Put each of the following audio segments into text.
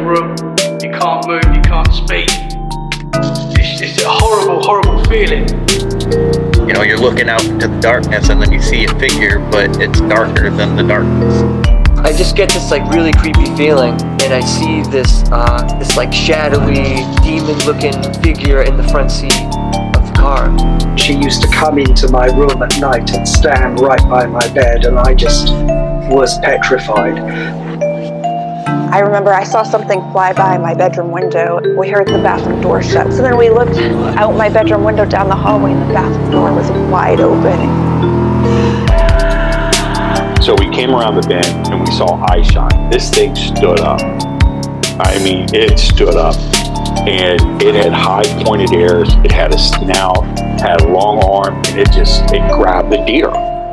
room. You can't move, you can't speak. It's a horrible, horrible feeling. You know, you're looking out into the darkness and then you see a figure, but it's darker than the darkness. I just get this like really creepy feeling, and I see this like shadowy, demon-looking figure in the front seat of the car. She used to come into my room at night and stand right by my bed, and I just was petrified. I remember I saw something fly by my bedroom window. We heard the bathroom door shut. So then we looked out my bedroom window down the hallway, and the bathroom door was wide open. So we came around the bend and we saw eye shine. This thing stood up. I mean, it stood up. And it had high pointed ears. It had a snout, had a long arm, and it grabbed the deer.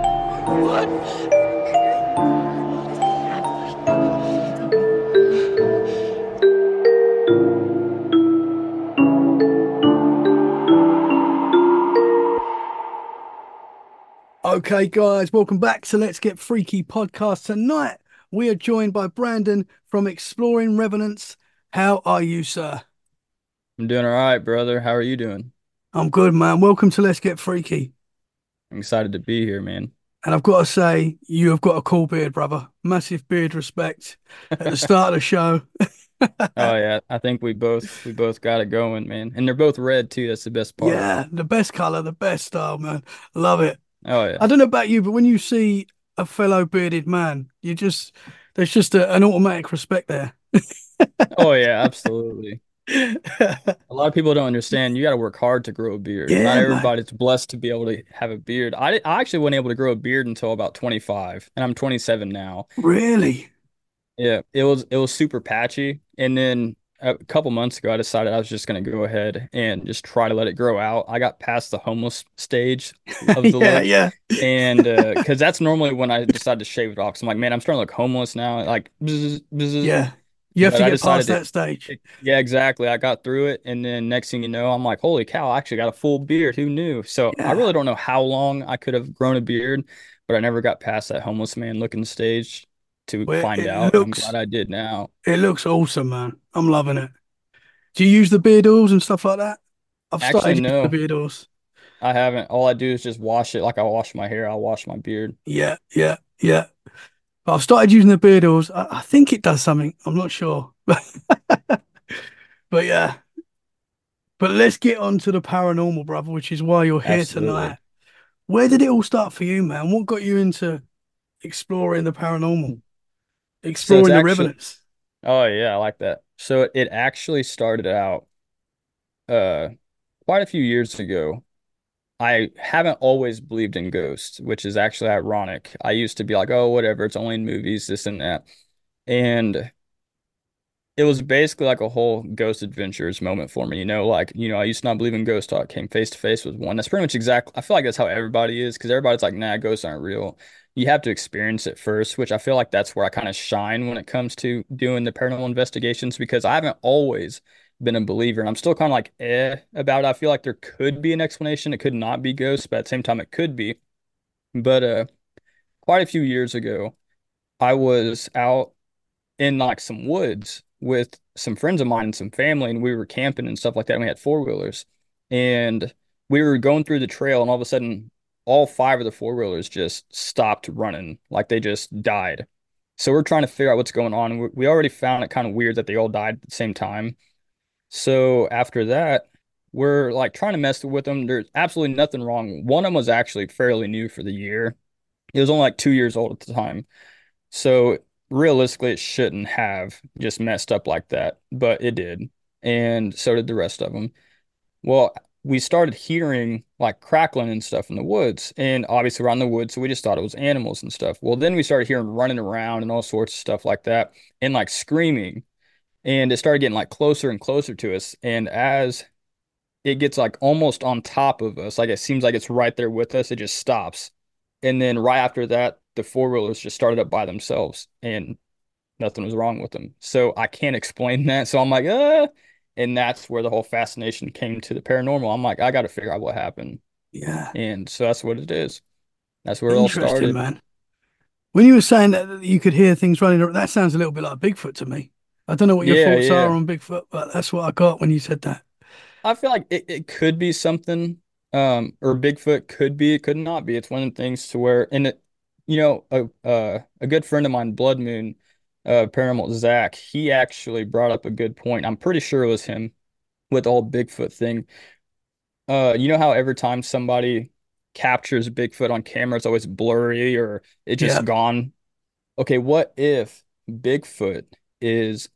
Okay, guys, welcome back to Let's Get Freaky podcast. Tonight, we are joined by Brandon from Exploring Revenants. How are you, sir? I'm doing all right, brother. How are you doing? I'm good, man. Welcome to Let's Get Freaky. I'm excited to be here, man. And I've got to say, you have got a cool beard, brother. Massive beard respect at the start of the show. Oh yeah, I think we both got it going, man. And they're both red too. That's the best part. Yeah, the best color, the best style, man. Love it. Oh yeah. I don't know about you, but when you see a fellow bearded man, there's just an automatic respect there. Oh yeah, absolutely. A lot of people don't understand. You got to work hard to grow a beard. Yeah, Not man. everybody's blessed to be able to have a beard. I actually wasn't able to grow a beard until about 25, and I'm 27 now. Really? Yeah, it was super patchy, and then a couple months ago, I decided I was just gonna go ahead and just try to let it grow out. I got past the homeless stage of the Yeah, look, yeah. and because that's normally when I decide to shave it off. 'Cause I'm like, man, I'm starting to look homeless now. Like, bzz, bzz. Yeah. You have But to I get past decided that stage. Yeah, exactly. I got through it, and then next thing you know, I'm like, holy cow, I actually got a full beard. Who knew? So I Yeah. really don't know how long I could have grown a beard, but I never got past that homeless man looking stage to Well, find it out. I'm looks glad I did now. it looks awesome, man. I'm loving it. Do you use the beard oils and stuff like that? I've Actually, started using the no, beard oils. I haven't. All I do is just wash it like I wash my hair. I'll wash my beard. Yeah, yeah, yeah. But I've started using the beard oils. I think it does something. I'm not sure. But yeah. But let's get on to the paranormal, brother, which is why you're here Absolutely. tonight. Where did it all start for you, man? What got you into exploring the paranormal, So it's exploring the actually, revenants? oh yeah, I like that. So it actually started out uh quite a few years ago. I haven't always believed in ghosts, which is actually ironic. I used to be like, oh, whatever, it's only in movies, this and that. And it was basically like a whole Ghost Adventures moment for me. I used to not believe in ghosts till I came face to face with one. That's pretty much exactly, I feel like that's how everybody is, because everybody's like, nah, ghosts aren't real. You have to experience it first, which I feel like that's where I kind of shine when it comes to doing the paranormal investigations, because I haven't always been a believer, and I'm still kind of like about it. I feel like there could be an explanation. It could not be ghosts, but at the same time, it could be. But quite a few years ago, I was out in like some woods with some friends of mine and some family, and we were camping and stuff like that. And we had four-wheelers, and we were going through the trail, and all of a sudden, all five of the four-wheelers just stopped running, like they just died. So we're trying to figure out what's going on. We already found it kind of weird that they all died at the same time. So after that, we're like trying to mess with them. There's absolutely nothing wrong. One of them was actually fairly new for the year. It was only like 2 years old at the time. So realistically, it shouldn't have just messed up like that, but it did. And so did the rest of them. Well, we started hearing like crackling and stuff in the woods, and obviously we're in the woods, so we just thought it was animals and stuff. Well, then we started hearing running around and all sorts of stuff like that, and like screaming, and it started getting like closer and closer to us. And as it gets like almost on top of us, like it seems like it's right there with us, it just stops. And then right after that, the four-wheelers just started up by themselves, and nothing was wrong with them. So I can't explain that. So I'm like, and that's where the whole fascination came to the paranormal. I'm like, I got to figure out what happened. Yeah. And so that's what it is. That's where it all Interesting, started. man. When you were saying that you could hear things running around, that sounds a little bit like Bigfoot to me. I don't know what your Yeah, thoughts are yeah. on Bigfoot, but that's what I got when you said that. I feel like it could be something, or Bigfoot could be, it could not be. It's one of the things to where, and it, a good friend of mine, Blood Moon, Paranormal Zach, he actually brought up a good point. I'm pretty sure it was him with the whole Bigfoot thing. You know how every time somebody captures Bigfoot on camera, it's always blurry or it Yeah. just gone. Okay, what if Bigfoot is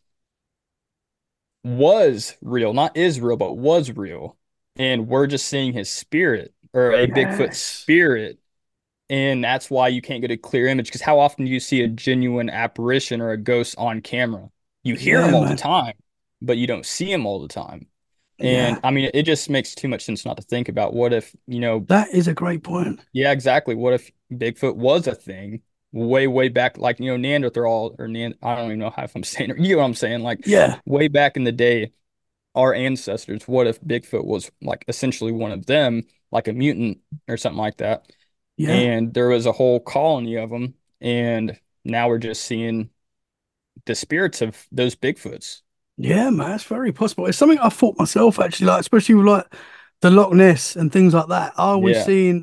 was real, not is real, but was real, and we're just seeing his spirit or a Bigfoot Yes. spirit, and that's why you can't get a clear image. Because how often do you see a genuine apparition or a ghost on camera? You hear Yeah, him all the man. time, but you don't see him all the time. And Yeah. I mean, it just makes too much sense not to think about what if, That is a great point. yeah, exactly. What if Bigfoot was a thing way, way back, like, Neanderthal or I don't even know how if I'm saying it. You know what I'm saying? Like Yeah. way back in the day, our ancestors, what if Bigfoot was like essentially one of them, like a mutant or something like that? Yeah. And there was a whole colony of them, and now we're just seeing the spirits of those Bigfoots. Yeah, man. It's very possible. It's something I thought myself, actually, like, especially with like the Loch Ness and things like that. Are we Yeah. seeing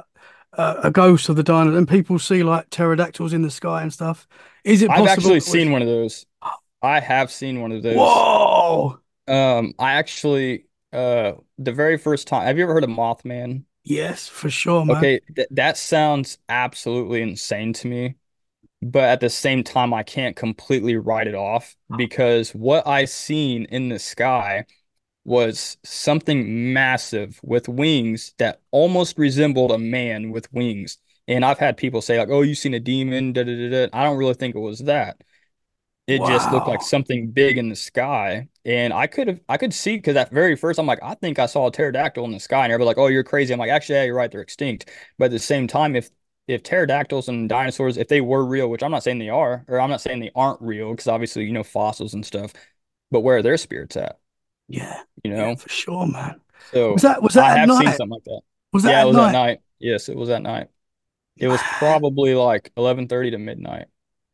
a ghost of the dinosaur? And people see like pterodactyls in the sky and stuff. Is it I've possible actually that we're... seen one of those. I have seen one of those. Whoa! I actually, the very first time, have you ever heard of Mothman? Yes, for sure, man. Okay, that sounds absolutely insane to me, but at the same time, I can't completely write it off because what I seen in the sky was something massive with wings that almost resembled a man with wings. And I've had people say like, "Oh, you seen a demon?" Da, da, da, da. I don't really think it was that. It just looked like Wow. something big in the sky. And I could see because at very first I'm like, I think I saw a pterodactyl in the sky, and everybody's like, oh, you're crazy. I'm like, actually, yeah, you're right, they're extinct. But at the same time, if pterodactyls and dinosaurs, if they were real, which I'm not saying they are, or I'm not saying they aren't real, because obviously, fossils and stuff, but where are their spirits at? Yeah. You Yeah, know? for sure, man. Was So that I at have seen night? something like that. Was that Yeah, it at was at night? night. Yes, it was at night. It was Man. probably like 11:30 to midnight.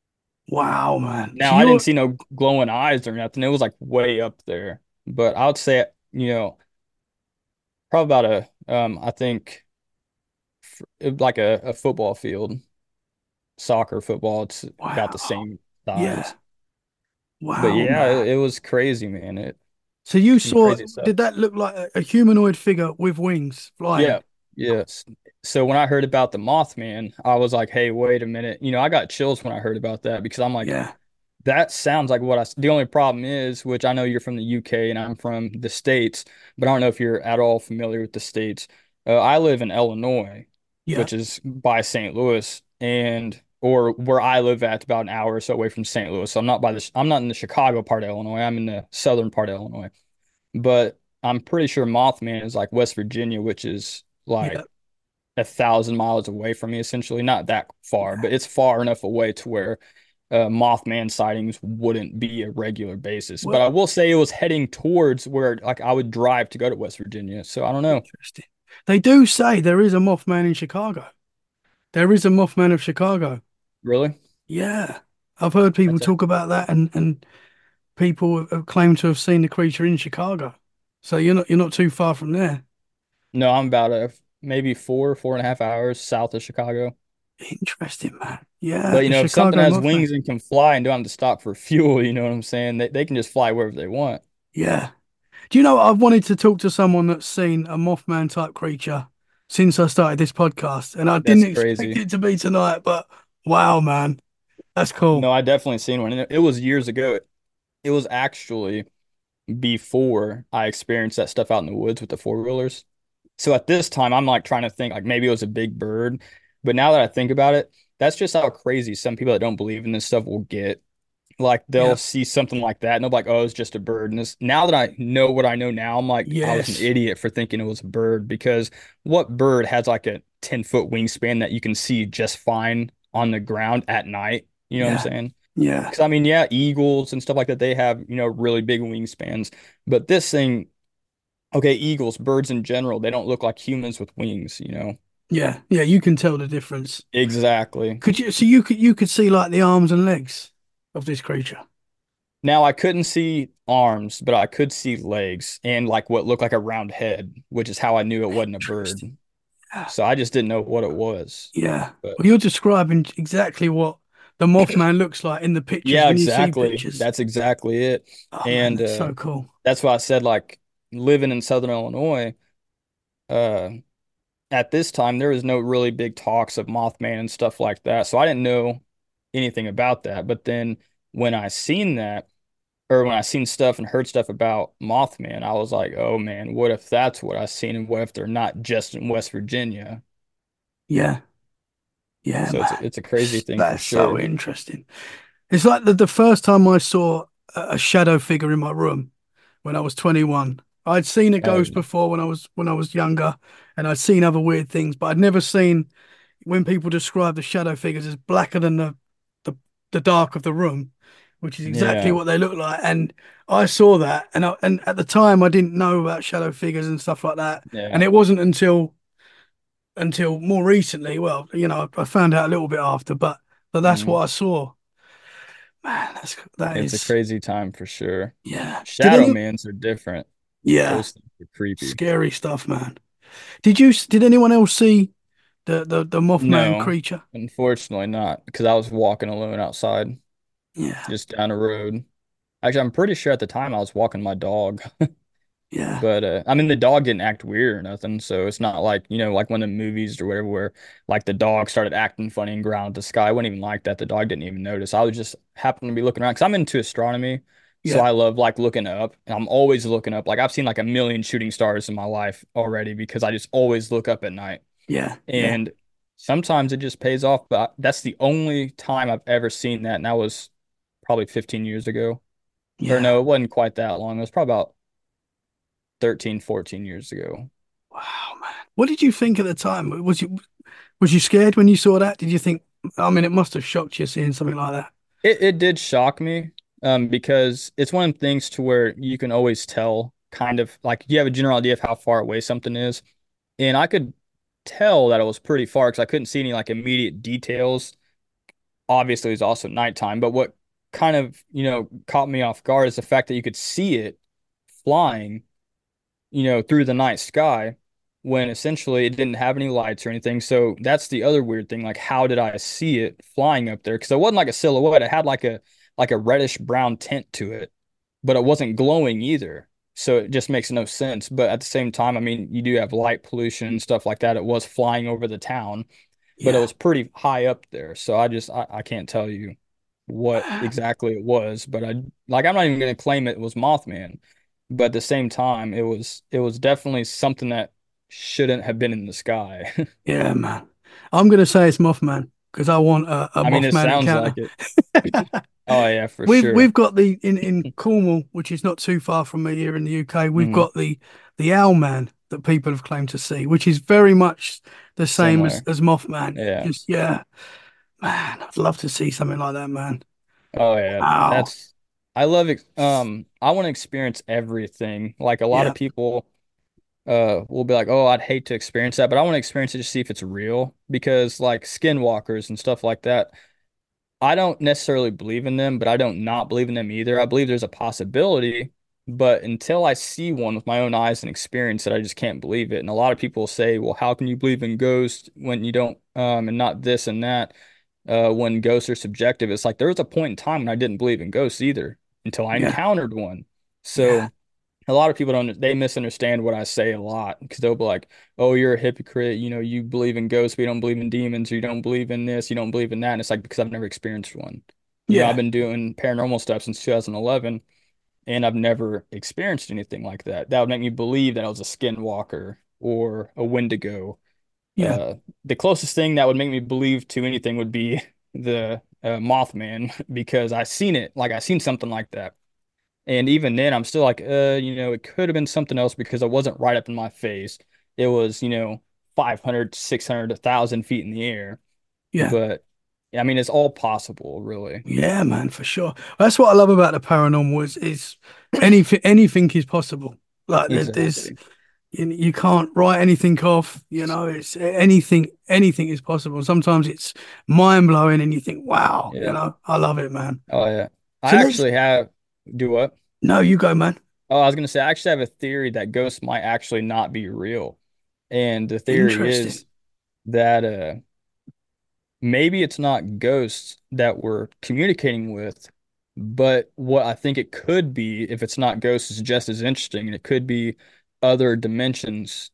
Wow, man. So Now, I didn't you're... see no glowing eyes or nothing. It was like way up there. But I would say, probably about I think like a football field, soccer, football. It's about the Wow. same Yeah. size. But Wow, yeah, man. it was crazy, man. So you Some saw, crazy stuff. did that look like a humanoid figure with wings Yeah. flying? Yes. So when I heard about the Mothman, I was like, hey, wait a minute. I got chills when I heard about that because I'm like, Yeah. that sounds like the only problem is, which I know you're from the UK and I'm from the States, but I don't know if you're at all familiar with the States. I live in Illinois, Yeah. which is by St. Louis, or where I live at about an hour or so away from St. Louis. So I'm not in the Chicago part of Illinois. I'm in the southern part of Illinois. But I'm pretty sure Mothman is like West Virginia, which is Yeah. like 1,000 miles away from me, essentially. Not that far, Yeah. but it's far enough away to where Mothman sightings wouldn't be a regular basis. But Well, I will say it was heading towards where like I would drive to go to West Virginia. So I don't know. interesting. They do say there is a Mothman in Chicago. There is a Mothman of Chicago. Really? Yeah. I've heard people That's it. talk about that, and people have claimed to have seen the creature in Chicago. So you're not too far from there. No, I'm about maybe 4.5 hours south of Chicago. Interesting, man. Yeah, But the if something Chicago has Mothman. wings and can fly and don't have to stop for fuel, you know what I'm saying? They can just fly wherever they want. Yeah. Do you know I've wanted to talk to someone that's seen a Mothman type creature since I started this podcast, and I That's didn't expect crazy. it to be tonight, but wow, man, that's cool. No, I definitely seen one. And it was years ago. It was actually before I experienced that stuff out in the woods with the four-wheelers. So at this time, I'm like trying to think like maybe it was a big bird. But now that I think about it, that's just how crazy some people that don't believe in this stuff will get. Like they'll Yeah. see something like that and they'll be like, oh, it's just a bird. And this now that I know what I know now, I'm like, I was an Yes. idiot for thinking it was a bird because what bird has like a 10-foot wingspan that you can see just fine on the ground at night? You know what I'm Yeah. saying? Yeah. Because I mean, yeah, eagles and stuff like that, they have, really big wingspans. But this thing, okay, eagles, birds in general, they don't look like humans with wings. Yeah. Yeah. You can tell the difference. Exactly. Could you? So you could see like the arms and legs of this creature. Now I couldn't see arms, but I could see legs and like what looked like a round head, which is how I knew it wasn't a bird. Interesting. Yeah. So I just didn't know what it was. Yeah. But Well, you're describing exactly what the Mothman looks like in the pictures yeah, when you see exactly. pictures. That's exactly it. Oh man, And that's so cool. that's why I said like living in Southern Illinois, uh, at this time there was no really big talks of Mothman and stuff like that. So I didn't know anything about that. But then when I seen that, or when I seen stuff and heard stuff about Mothman, I was like, oh man, what if that's what I seen and what if they're not just in West Virginia? Yeah. Yeah, So man. it's a crazy thing for That's so sure. interesting. It's like the first time I saw a shadow figure in my room when I was 21. I'd seen a Oh ghost yeah. before when I was younger, and I'd seen other weird things, but I'd never seen when people describe the shadow figures as blacker than the, the dark of the room, which is exactly Yeah. what they look like. And I saw that, and at the time I didn't know about shadow figures and stuff like that. And Yeah. it wasn't until more recently. Well, I found out a little bit after, but that's Hmm. what I saw. Man, that It's a is crazy time for sure. yeah. Shadow mans are different. Yeah, Those things are creepy. scary stuff, man. Did anyone else see the Mothman No, creature? unfortunately not, because I was walking alone outside, Yeah, just down the road. Actually, I'm pretty sure at the time I was walking my dog. yeah, But I mean, the dog didn't act weird or nothing, so it's not like, like one of the movies or whatever where like the dog started acting funny and growling at the sky. I wasn't even like that. The dog didn't even notice. I was just happened to be looking around because I'm into astronomy, so yeah, I love like looking up, and I'm always looking up. Like I've seen like a million shooting stars in my life already because I just always look up at night, yeah, yeah, and sometimes it just pays off. But that's the only time I've ever seen that, and that was probably 15 years ago. Or yeah. no, it wasn't quite that long. It was probably about 13, 14 years ago. Wow, man. What did you think at the time? Was you scared when you saw that? Did you think? I mean, it must have shocked you seeing something like that. It did shock me, because it's one of the things to where you can always tell kind of like you have a general idea of how far away something is. And I could tell that it was pretty far because I couldn't see any like immediate details. Obviously, it was also nighttime, but what kind of, caught me off guard is the fact that you could see it flying, through the night sky when essentially it didn't have any lights or anything. So that's the other weird thing. Like, how did I see it flying up there? Because it wasn't like a silhouette. It had like a reddish brown tint to it, but it wasn't glowing either. So it just makes no sense. But at the same time, I mean, you do have light pollution and stuff like that. It was flying over the town, but it Yeah. was pretty high up there. So I can't tell you what exactly it was, but I'm not even gonna claim it was Mothman. But at the same time, it was definitely something that shouldn't have been in the sky. Yeah, man. I'm gonna say it's Mothman because I want a I mean, it Mothman sounds encounter. like it. Oh yeah, for We've sure. got the in Cornwall, which is not too far from me here in the UK. We've Hmm. got the Owl Man that people have claimed to see, which is very much the same Similar. as Mothman. Yeah. Just yeah, man. I'd love to see something like that, man. Oh yeah. Wow. I love it. I want to experience everything. Like a lot Yeah, of people will be like, "Oh, I'd hate to experience that," but I want to experience it to see if it's real because like skinwalkers and stuff like that. I don't necessarily believe in them, but I don't not believe in them either. I believe there's a possibility, but until I see one with my own eyes and experience it, I just can't believe it. And a lot of people say, "Well, how can you believe in ghosts when you don't, and not this and that, when ghosts are subjective?" It's like there was a point in time when I didn't believe in ghosts either until I yeah, encountered one. yeah, So a lot of people they misunderstand what I say a lot because they'll be like, "Oh, you're a hypocrite. You believe in ghosts, but you don't believe in demons, or you don't believe in this, you don't believe in that." And it's like because I've never experienced one. I've yeah, been doing paranormal stuff since 2011, and I've never experienced anything like that. That would make me believe that I was a skinwalker or a Wendigo. yeah, Uh, the closest thing that would make me believe to anything would be the Mothman because I seen it, like I seen something like that. And even then, I'm still like, it could have been something else because it wasn't right up in my face. It was, 500, 600, 1,000 feet in the air. yeah. But I mean, it's all possible, really. Yeah, man, for sure. That's what I love about the paranormal is anything is possible. Like there's Exactly. you can't write anything off, it's anything is possible. Sometimes it's mind blowing and you think, wow, Yeah. I love it, man. Oh, yeah. I So let's actually have. Do what? No, you go, man. Oh, I was gonna say I actually have a theory that ghosts might actually not be real. And the theory Interesting. is that maybe it's not ghosts that we're communicating with, but what I think it could be, if it's not ghosts, is just as interesting. And it could be other dimensions.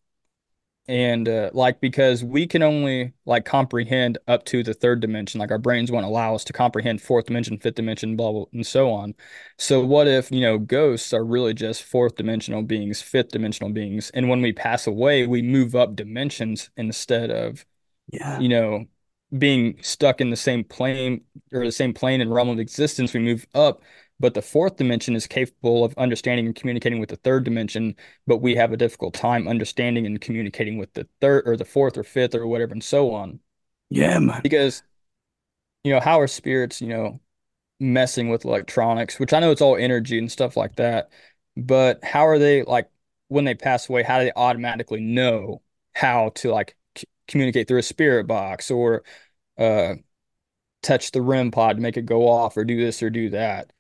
And like, because we can only like comprehend up to the third dimension, like our brains won't allow us to comprehend fourth dimension, fifth dimension, blah, blah, and so on. So what if, ghosts are really just fourth dimensional beings, fifth dimensional beings, and when we pass away, we move up dimensions instead of Yeah. you know, being stuck in the same plane or the same plane and realm of existence, we move up. But the fourth dimension is capable of understanding and communicating with the third dimension, but we have a difficult time understanding and communicating with the third or the fourth or fifth or whatever and so on. Yeah, man. Because, how are spirits, messing with electronics, which I know it's all energy and stuff like that, but how are they like when they pass away, how do they automatically know how to like communicate through a spirit box or uh touch the REM pod to make it go off or do this or do that.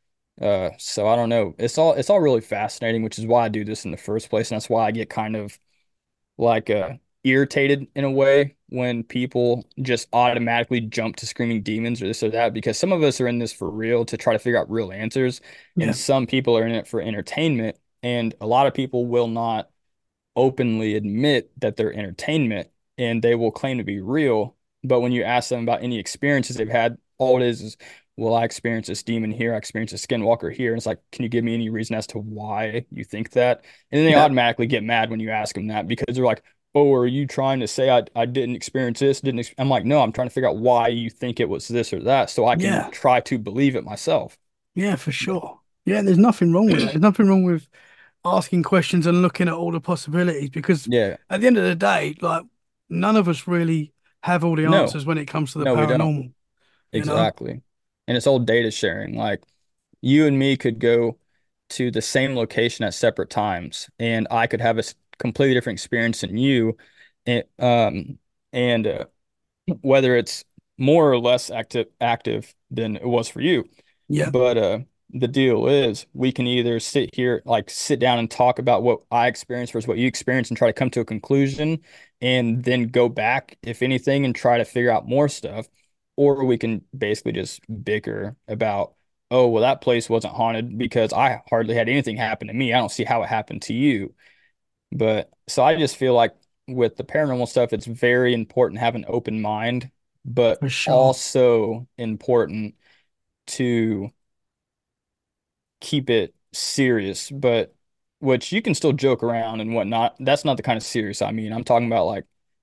So I don't know. It's all really fascinating, which is why I do this in the first place, and that's why I get kind of like irritated in a way when people just automatically jump to screaming demons or this or that, because some of us are in this for real to try to figure out real answers, and Yeah. some people are in it for entertainment, and a lot of people will not openly admit that they're entertainment and they will claim to be real. But when you ask them about any experiences they've had, all it is, well, I experienced this demon here, I experienced a skinwalker here. And it's like, can you give me any reason as to why you think that? And then they Yeah. automatically get mad when you ask them that because they're like, oh, are you trying to say I didn't experience this? I'm like, no, I'm trying to figure out why you think it was this or that so I can Yeah. try to believe it myself. Yeah, for sure. Yeah, there's nothing wrong with that. There's nothing wrong with asking questions and looking at all the possibilities because Yeah. at the end of the day, like none of us really have all the No, answers when it comes to the no, we don't. paranormal, you know? Exactly. And it's all data sharing. Like you and me could go to the same location at separate times, and I could have a completely different experience than you. And whether it's more or less active than it was for you. Yeah. But the deal is we can either sit here, like sit down and talk about what I experienced versus what you experienced and try to come to a conclusion and then go back, if anything, and try to figure out more stuff. Or we can basically just bicker about, oh, well, that place wasn't haunted because I hardly had anything happen to me. I don't see how it happened to you. But so I just feel like with the paranormal stuff, it's very important to have an open mind, but For sure. also important to keep it serious, but which you can still joke around and whatnot. That's not the kind of serious I mean. I'm talking about like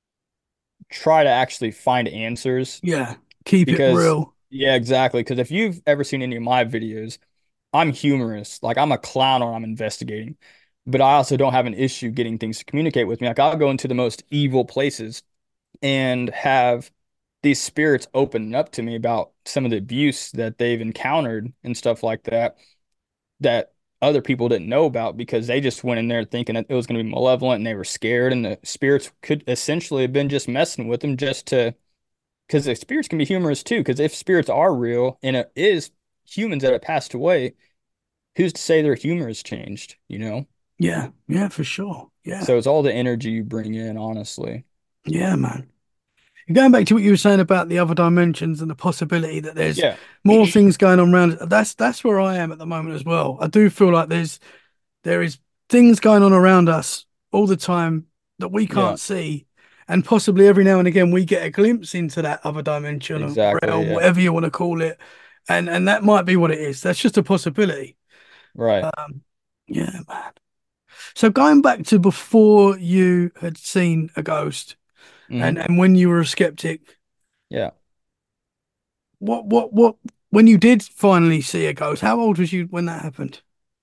try to actually find answers Yeah. Keep it because, real. yeah, exactly. Because if you've ever seen any of my videos, I'm humorous. Like I'm a clown or I'm investigating, but I also don't have an issue getting things to communicate with me. Like I'll go into the most evil places and have these spirits open up to me about some of the abuse that they've encountered and stuff like that other people didn't know about because they just went in there thinking that it was going to be malevolent and they were scared and the spirits could essentially have been just messing with them just to because the spirits can be humorous too because if spirits are real and it is humans that have passed away, who's to say their humor has changed? Yeah. Yeah, for sure. Yeah. So it's all the energy you bring in, honestly. Yeah, man. Going back to what you were saying about the other dimensions and the possibility that there's Yeah. more things going on around, that's where I am at the moment as well. I do feel like there is things going on around us all the time that we Yeah, can't see, and possibly every now and again we get a glimpse into that other dimension or exactly. realm, Yeah. whatever you want to call it, and that might be what it is. That's just a possibility. Right. Yeah, man. So going back to before you had seen a ghost, and Hmm. and when you were a skeptic. Yeah. What when you did finally see a ghost, how old was you when that happened?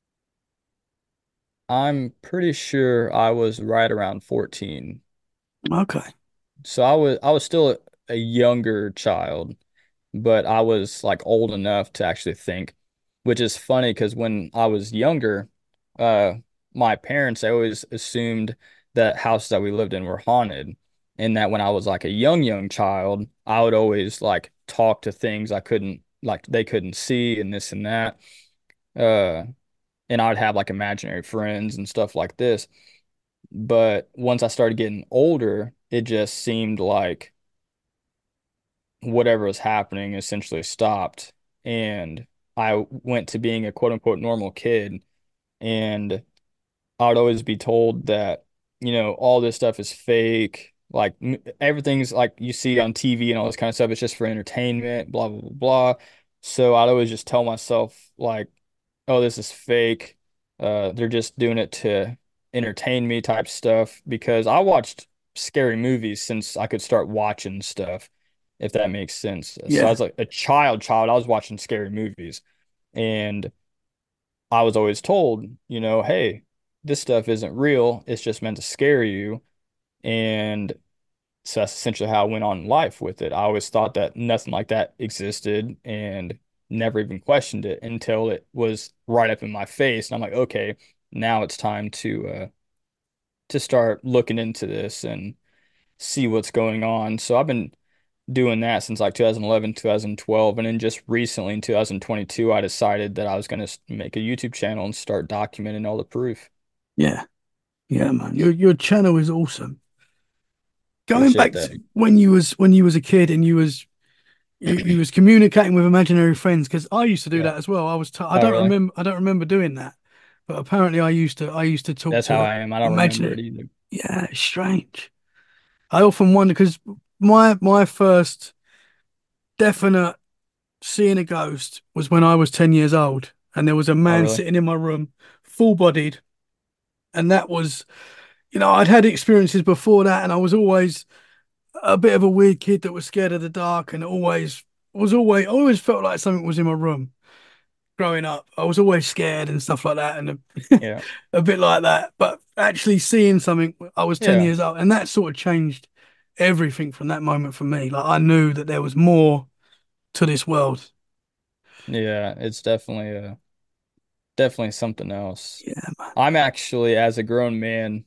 I'm pretty sure I was right around 14. Okay. So I was still a younger child, but I was like old enough to actually think, which is funny because when I was younger, uh, my parents, they always assumed that houses that we lived in were haunted. And that when I was like a young child, I would always like talk to things I couldn't like they couldn't see and this and that. Uh, and I would have like imaginary friends and stuff like this. But once I started getting older, it just seemed like whatever was happening essentially stopped. And I went to being a quote unquote normal kid. And I would always be told that, all this stuff is fake. Like everything's like you see on TV and all this kind of stuff, it's just for entertainment, blah, blah, blah, blah. So I'd always just tell myself, like, oh, this is fake. They're just doing it to entertain me type stuff because I watched scary movies since I could start watching stuff, if that makes sense. So I Yeah. was like a child, I was watching scary movies and I was always told, hey, this stuff isn't real. It's just meant to scare you. And so that's essentially how I went on in life with it. I always thought that nothing like that existed and never even questioned it until it was right up in my face. And I'm like, okay, now it's time to start looking into this and see what's going on. So I've been doing that since like 2011, 2012, and then just recently in 2022, I decided that I was going to make a YouTube channel and start documenting all the proof. Yeah. Yeah, man. Your channel is awesome. Going Appreciate back that. to when you was a kid and you was communicating with imaginary friends, because I used to do Yeah. that as well. I Oh, don't really? remember doing that, but apparently I used to talk That's how to I am. I don't remember it imaginary. either. Yeah, it's strange. I often wonder because my first definite seeing a ghost was when I was 10 years old, and there was a Oh, man really? sitting in my room, full bodied, and that was, I'd had experiences before that, and I was always a bit of a weird kid that was scared of the dark, and I always felt like something was in my room. Growing up, I was always scared and stuff like that, and Yeah. a bit like that. But actually seeing something, I was 10 Yeah. years old, and that sort of changed everything from that moment for me. Like I knew that there was more to this world. Yeah. It's definitely something else. Yeah, man. I'm actually, as a grown man,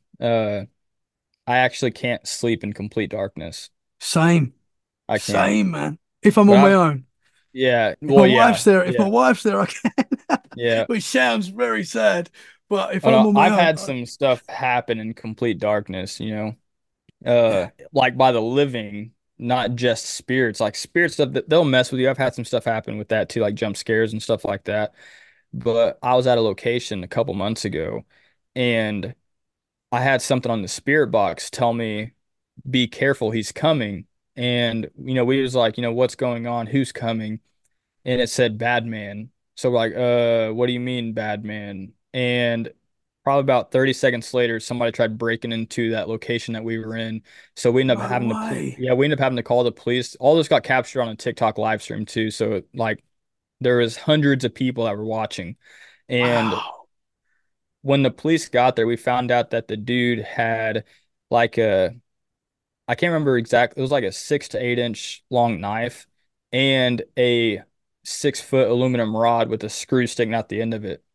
I actually can't sleep in complete darkness. Same, I can't. same, man. If I'm But on my I've, own, yeah. if my Well, yeah. wife's there, if my Yeah. wife's there, I can. Yeah. Which sounds very sad, but if Oh, I'm no, on my I've own, had some stuff happen in complete darkness. Like by the living, not just spirits. Like spirit stuff that they'll mess with you. I've had some stuff happen with that too, like jump scares and stuff like that. But I was at a location a couple months ago and I had something on the spirit box tell me, be careful, he's coming. And, we was like, what's going on? Who's coming? And it said bad man. So we're like, what do you mean bad man? And probably about 30 seconds later, somebody tried breaking into that location that we were in. So we ended up no having to, way. yeah, we ended up having to call the police. All this got captured on a TikTok live stream too. So like there was hundreds of people that were watching. And Wow. when the police got there, we found out that the dude had like I can't remember exactly, it was like a 6 to 8 inch long knife and a 6 foot aluminum rod with a screw sticking out the end of it.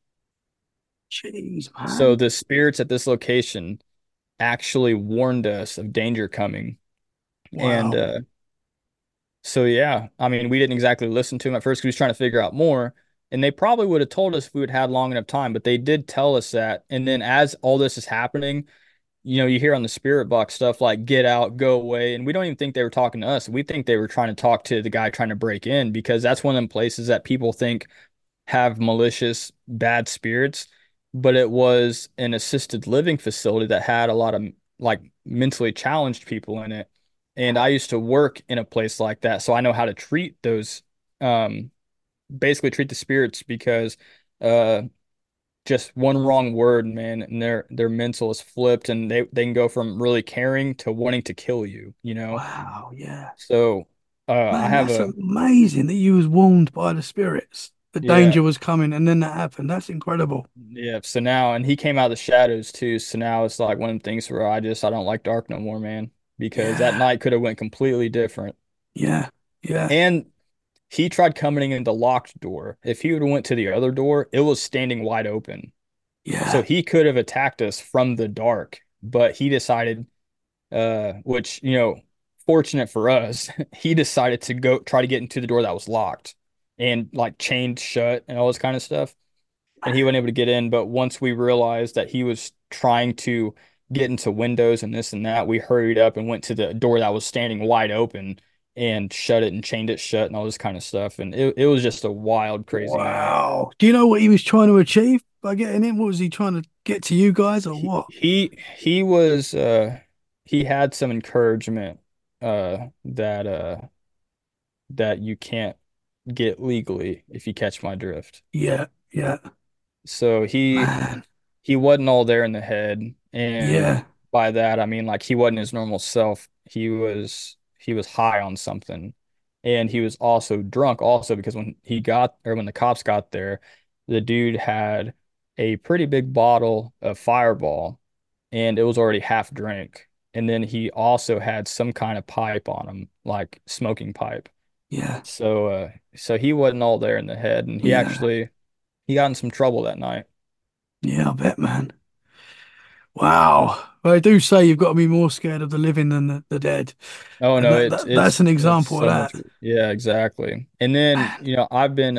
Jeez, So man. the spirits at this location actually warned us of danger coming. And Wow. so, yeah, I mean, we didn't exactly listen to him at first because he was trying to figure out more. And they probably would have told us if we would had long enough time, but they did tell us that. And then as all this is happening, you hear on the spirit box stuff like get out, go away. And we don't even think they were talking to us. We think they were trying to talk to the guy trying to break in because that's one of them places that people think have malicious, bad spirits. But it was an assisted living facility that had a lot of like mentally challenged people in it. And I used to work in a place like that. So I know how to treat those, um, basically treat the spirits because, uh, just one wrong word, man, and their mental is flipped and they can go from really caring to wanting to kill you. Wow. Yeah. So I Man, have that's a amazing that you was warned by the spirits. The yeah, danger was coming and then that happened. That's incredible. yeah. So now and he came out of the shadows too. So now it's like one of the things where I don't like dark no more, man. Because that Yeah. night could have went completely different. Yeah. Yeah. And he tried coming in the locked door. If he would have went to the other door, it was standing wide open. So Yeah. he could have attacked us from the dark, but he decided which, fortunate for us, he decided to go try to get into the door that was locked and like chained shut and all this kind of stuff. and he wasn't able to get in. But once we realized that he was trying to get into windows and this and that, we hurried up and went to the door that was standing wide open and shut it and chained it shut and all this kind of stuff. And it was just a wild, crazy night. Wow. Do you know what he was trying to achieve by getting in? What was he trying to get to you guys or He what? he was he had some encouragement that that you can't get legally, if you catch my drift. Yeah, yeah, So man. he wasn't all there in the head, and Yeah, by that I mean like he wasn't his normal self. He was high on something, and he was also drunk also because when the cops got there, the dude had a pretty big bottle of Fireball, and it was already half drank. And then he also had some kind of pipe on him, like smoking pipe. yeah, So he wasn't all there in the head, and yeah, he got in some trouble that night. yeah, I bet, man. Wow. Well, they do say you've got to be more scared of the living than the dead. Oh And no, that's an it's example of so that. much. Yeah, exactly. And then, Man, I've been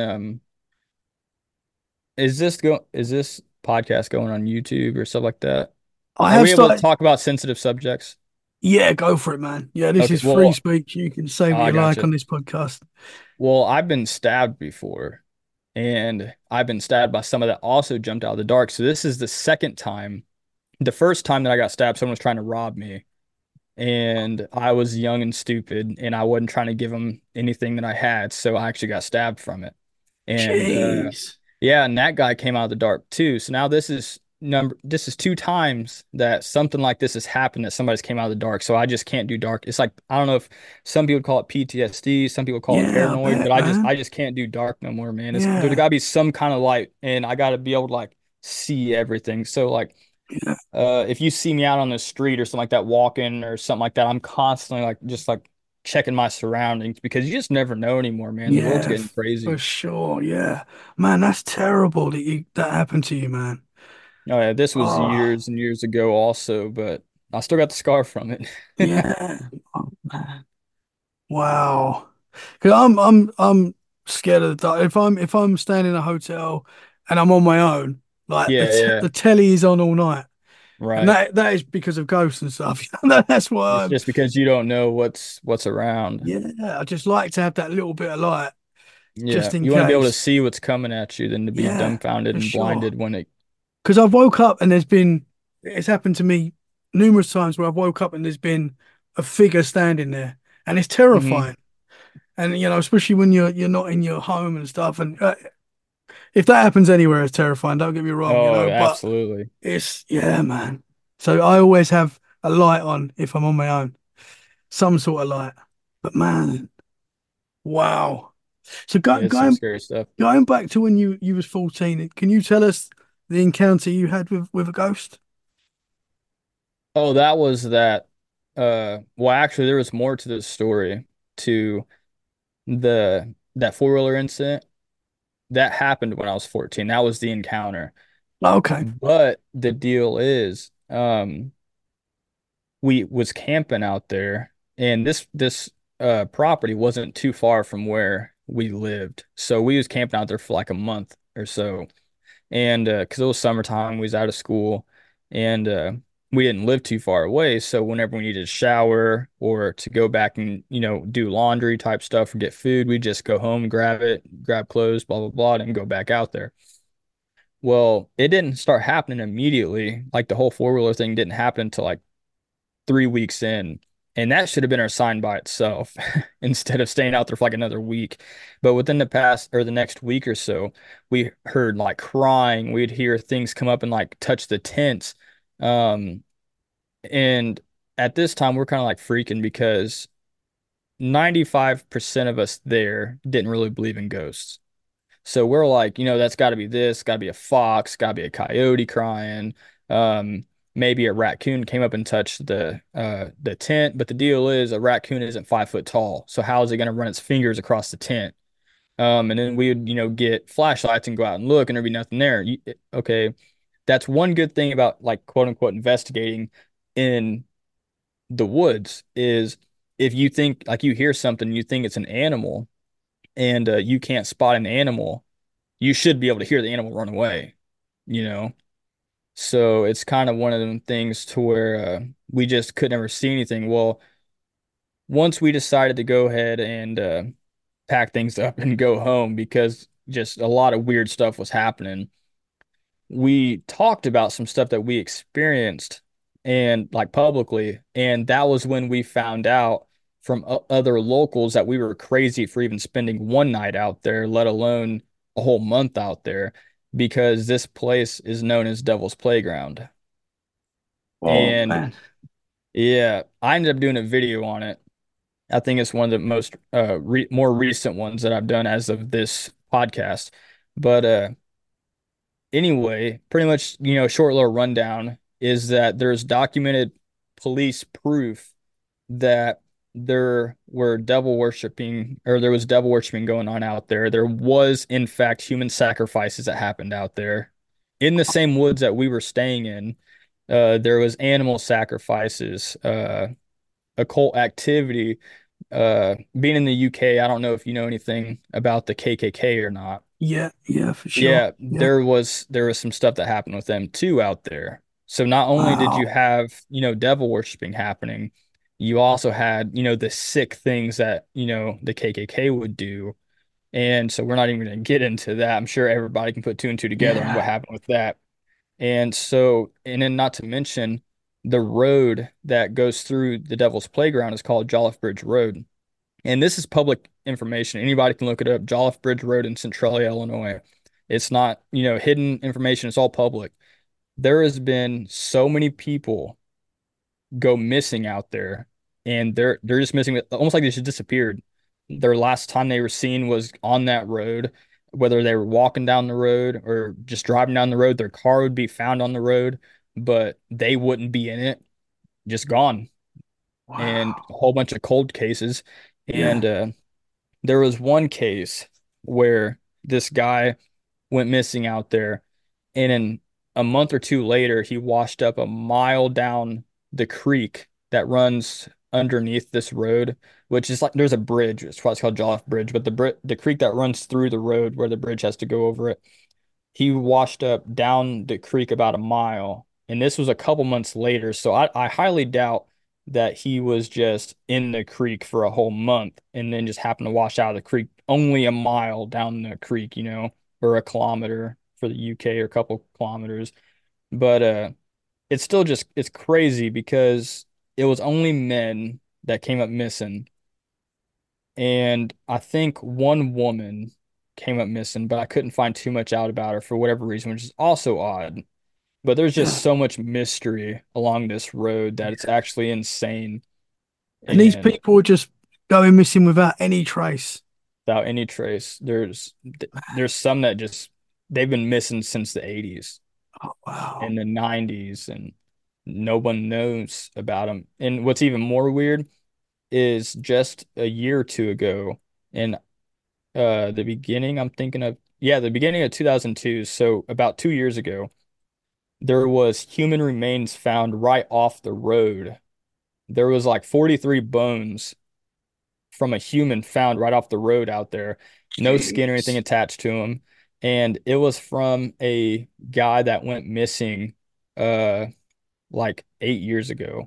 is this podcast going on YouTube or stuff like that? I Are have we able to started. talk about sensitive subjects? Yeah, go for it, man. Yeah, this Okay, is free well, speech. You can say what I you like gotcha. on this podcast. Well, I've been stabbed before, and I've been stabbed by someone that also jumped out of the dark. So this is the second time. The first time that I got stabbed, someone was trying to rob me, and I was young and stupid, and I wasn't trying to give them anything that I had, so I actually got stabbed from it. And Jeez. yeah, and that guy came out of the dark too. So now this is two times that something like this has happened, that somebody's came out of the dark. So I just can't do dark. It's like I don't know if some people call it PTSD, some people call it Yeah, I paranoid, but bet, man. I just can't do dark no more, man. There's Yeah, gotta be some kind of light, and I gotta be able to like see everything. So like yeah, if you see me out on the street or something like that, walking or something like that, I'm constantly like just like checking my surroundings because you just never know anymore, man. The world's yeah, getting for crazy. sure. Yeah, man, that's terrible that that happened to you, man. Oh yeah, this was Oh, years and years ago also, but I still got the scar from it. yeah. Oh, man. Wow. Because I'm scared of the dark. If I'm staying in a hotel and I'm on my own, like Yeah, yeah, the telly is on all night, and right. that is because of ghosts and stuff. That's why It's I'm. just because you don't know what's around. Yeah, I just like to have that little bit of light Yeah, just in you want to be able to case. see what's coming at you than to be Yeah, dumbfounded for and sure. blinded when it. Because I've woke up and it's happened to me numerous times where I've woke up and there's been a figure standing there, and it's Mhm. terrifying. And especially when you're not in your home and stuff. And if that happens anywhere, it's terrifying. Don't get me wrong, Oh, but absolutely. yeah, man. So I always have a light on if I'm on my own, some sort of light. But man, wow. So Yeah, it's some scary stuff. going back to when you was 14, can you tell us the encounter you had with a ghost? Oh, that was that. Well, actually, there was more to this story to the that four-wheeler incident that happened when I was 14. That was the encounter. Okay. But the deal is, we was camping out there, and this property wasn't too far from where we lived. So we was camping out there for like a month or so. And because it was summertime, we was out of school, and we didn't live too far away. So whenever we needed a shower or to go back and do laundry type stuff or get food, we just go home, grab it, grab clothes, blah blah blah, and go back out there. Well, it didn't start happening immediately. Like the whole four-wheeler thing didn't happen until like 3 weeks in. And that should have been our sign by itself instead of staying out there for like another week. But within the past or the next week or so, we heard like crying. We'd hear things come up and like touch the tents. Um, and at this time, we're kind of like freaking because 95% of us there didn't really believe in ghosts. So we're like, that's got to be this, got to be a fox, got to be a coyote crying. Maybe a raccoon came up and touched the tent, but the deal is a raccoon isn't 5 foot tall. So how is it going to run its fingers across the tent? And then we would, get flashlights and go out and look, and there'd be nothing there. Okay, that's one good thing about like quote unquote investigating in the woods is if you think like you hear something, you think it's an animal, and you can't spot an animal, you should be able to hear the animal run away, you know? So it's kind of one of them things to where we just could never see anything. Well, once we decided to go ahead and pack things up and go home because just a lot of weird stuff was happening, we talked about some stuff that we experienced and like publicly, and that was when we found out from other locals that we were crazy for even spending one night out there, let alone a whole month out there, because this place is known as Devil's Playground. Oh And man. yeah, I ended up doing a video on it. I think it's one of the most more recent ones that I've done as of this podcast. But anyway, pretty much, short little rundown is that there's documented police proof that there was devil worshiping going on out there. There was, in fact, human sacrifices that happened out there in the same woods that we were staying in. There was animal sacrifices, occult activity. Being in the UK, I don't know if you know anything about the KKK or not. Yeah, yeah, for sure. Yeah, Yeah. there was some stuff that happened with them too out there. So not only did you Wow. have, devil worshiping happening, you also had, the sick things that, the KKK would do. And so we're not even going to get into that. I'm sure everybody can put two and two together on what Yeah. happened with that. And so, and then not to mention the road that goes through the Devil's Playground is called Jolliffe Bridge Road. And this is public information. Anybody can look it up. Jolliffe Bridge Road in Centralia, Illinois. It's not, hidden information. It's all public. There has been so many people go missing out there, and they're just missing, almost like they just disappeared. Their last time they were seen was on that road, whether they were walking down the road or just driving down the road. Their car would be found on the road, but they wouldn't be in it, just gone. And Wow. a whole bunch of cold cases. Yeah. And there was one case where this guy went missing out there, and in a month or two later, he washed up a mile down the creek that runs underneath this road, which is like there's a bridge. It's why it's called Jolliffe Bridge, but the creek that runs through the road where the bridge has to go over it, he washed up down the creek about a mile. And this was a couple months later. So I highly doubt that he was just in the creek for a whole month and then just happened to wash out of the creek only a mile down the creek, or a kilometer for the UK or a couple kilometers. But it's still just it's crazy because it was only men that came up missing. And I think one woman came up missing, but I couldn't find too much out about her for whatever reason, which is also odd. But there's just Yeah. so much mystery along this road that it's actually insane. And these And people are just going missing without any trace. without any trace, there's some that just they've been missing since the 80s Oh, wow. and the 90s, and no one knows about them. And what's even more weird is just a year or two ago, in the beginning, I'm thinking of, yeah, the beginning of 2002, so about 2 years ago, there was human remains found right off the road. There was like 43 bones from a human found right off the road out there. No skin or anything Jeez. attached to him. And it was from a guy that went missing uh like 8 years ago.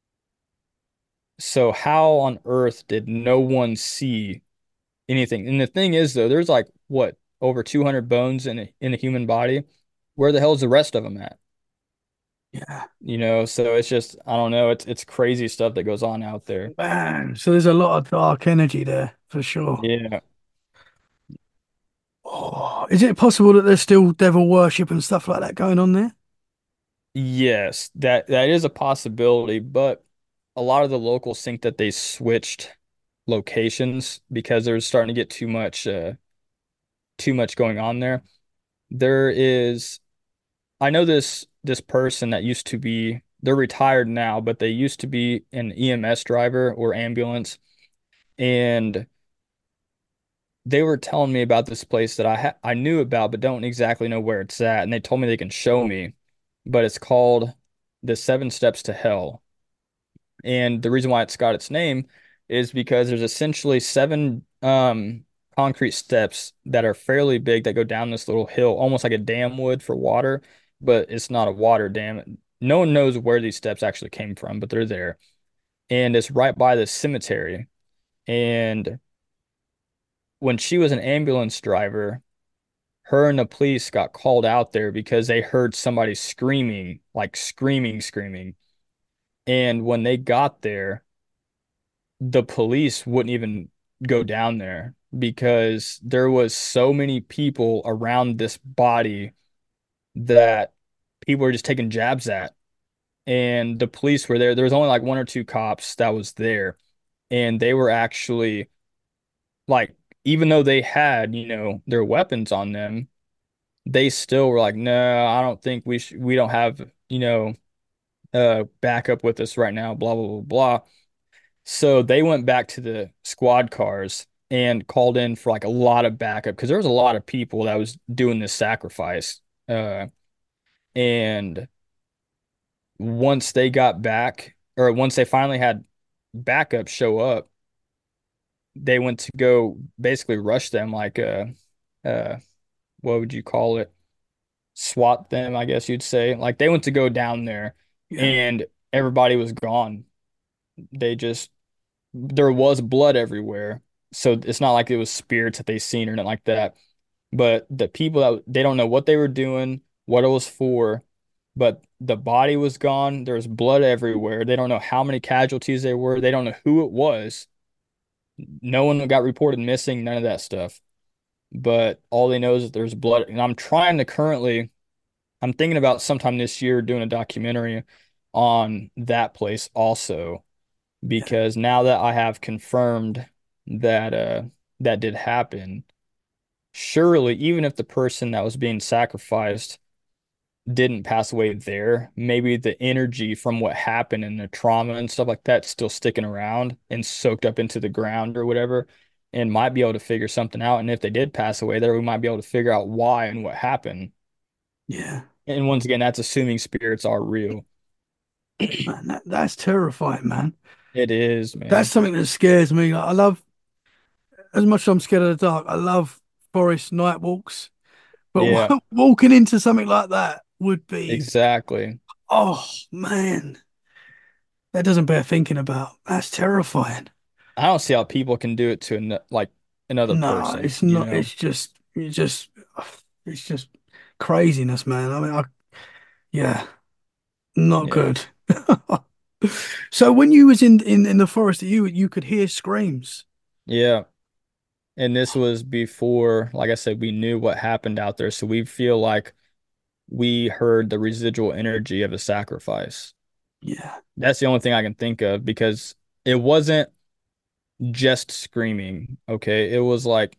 So how on earth did no one see anything? And the thing is though, there's like what, over 200 bones in a human body. Where the hell is the rest of them at? Yeah. So it's just I don't know, it's crazy stuff that goes on out there. Man. So there's a lot of dark energy there for sure. Yeah. Oh, is it possible that there's still devil worship and stuff like that going on there? Yes, that is a possibility, but a lot of the locals think that they switched locations because there's starting to get too much going on there. There is I know this person that used to be they're retired now, but they used to be an EMS driver or ambulance, and they were telling me about this place that I knew about but don't exactly know where it's at, and they told me they can show me, but it's called the Seven Steps to Hell. And the reason why it's got its name is because there's essentially seven concrete steps that are fairly big that go down this little hill, almost like a dam would for water, but it's not a water dam. No one knows where these steps actually came from, but they're there. And it's right by the cemetery. And when she was an ambulance driver, her and the police got called out there because they heard somebody screaming, like screaming, screaming. And when they got there, the police wouldn't even go down there because there was so many people around this body that people were just taking jabs at. And the police were there. There was only like one or two cops that was there. And they were actually like, even though they had, their weapons on them, they still were like, no, I don't think we don't have, backup with us right now, blah, blah, blah, blah. So they went back to the squad cars and called in for like a lot of backup because there was a lot of people that was doing this sacrifice. And once they got back, or once they finally had backup show up, they went to go basically rush them like uh what would you call it? SWAT them, I guess you'd say. Like they went to go down there Yeah. and everybody was gone. They just there was blood everywhere. So it's not like it was spirits that they seen or nothing like that. But the people that they don't know what they were doing, what it was for, but the body was gone. There was blood everywhere. They don't know how many casualties there were. They don't know who it was. No one got reported missing, none of that stuff. But all they know is that there's blood. And I'm thinking about sometime this year doing a documentary on that place also Yeah. because now that I have confirmed that that did happen, surely even if the person that was being sacrificed didn't pass away there, maybe the energy from what happened and the trauma and stuff like that still sticking around and soaked up into the ground or whatever, and might be able to figure something out. And if they did pass away there, we might be able to figure out why and what happened. Yeah. And once again, that's assuming spirits are real. Man, that's terrifying, man. It is, That's man. something that scares me. Like, I love, as much as I'm scared of the dark, I love forest night walks. But Yeah, walking into something like that would be, exactly. oh man, that doesn't bear thinking about. That's terrifying. I don't see how people can do it to like another No, person, it's not. It's just craziness, man. I mean, yeah, not Yeah. good. So when you was in the forest, you could hear screams. Yeah. And this was before, like I said, we knew what happened out there. So we feel like we heard the residual energy of a sacrifice. Yeah, That's the only thing I can think of because it wasn't just screaming. Okay. It was like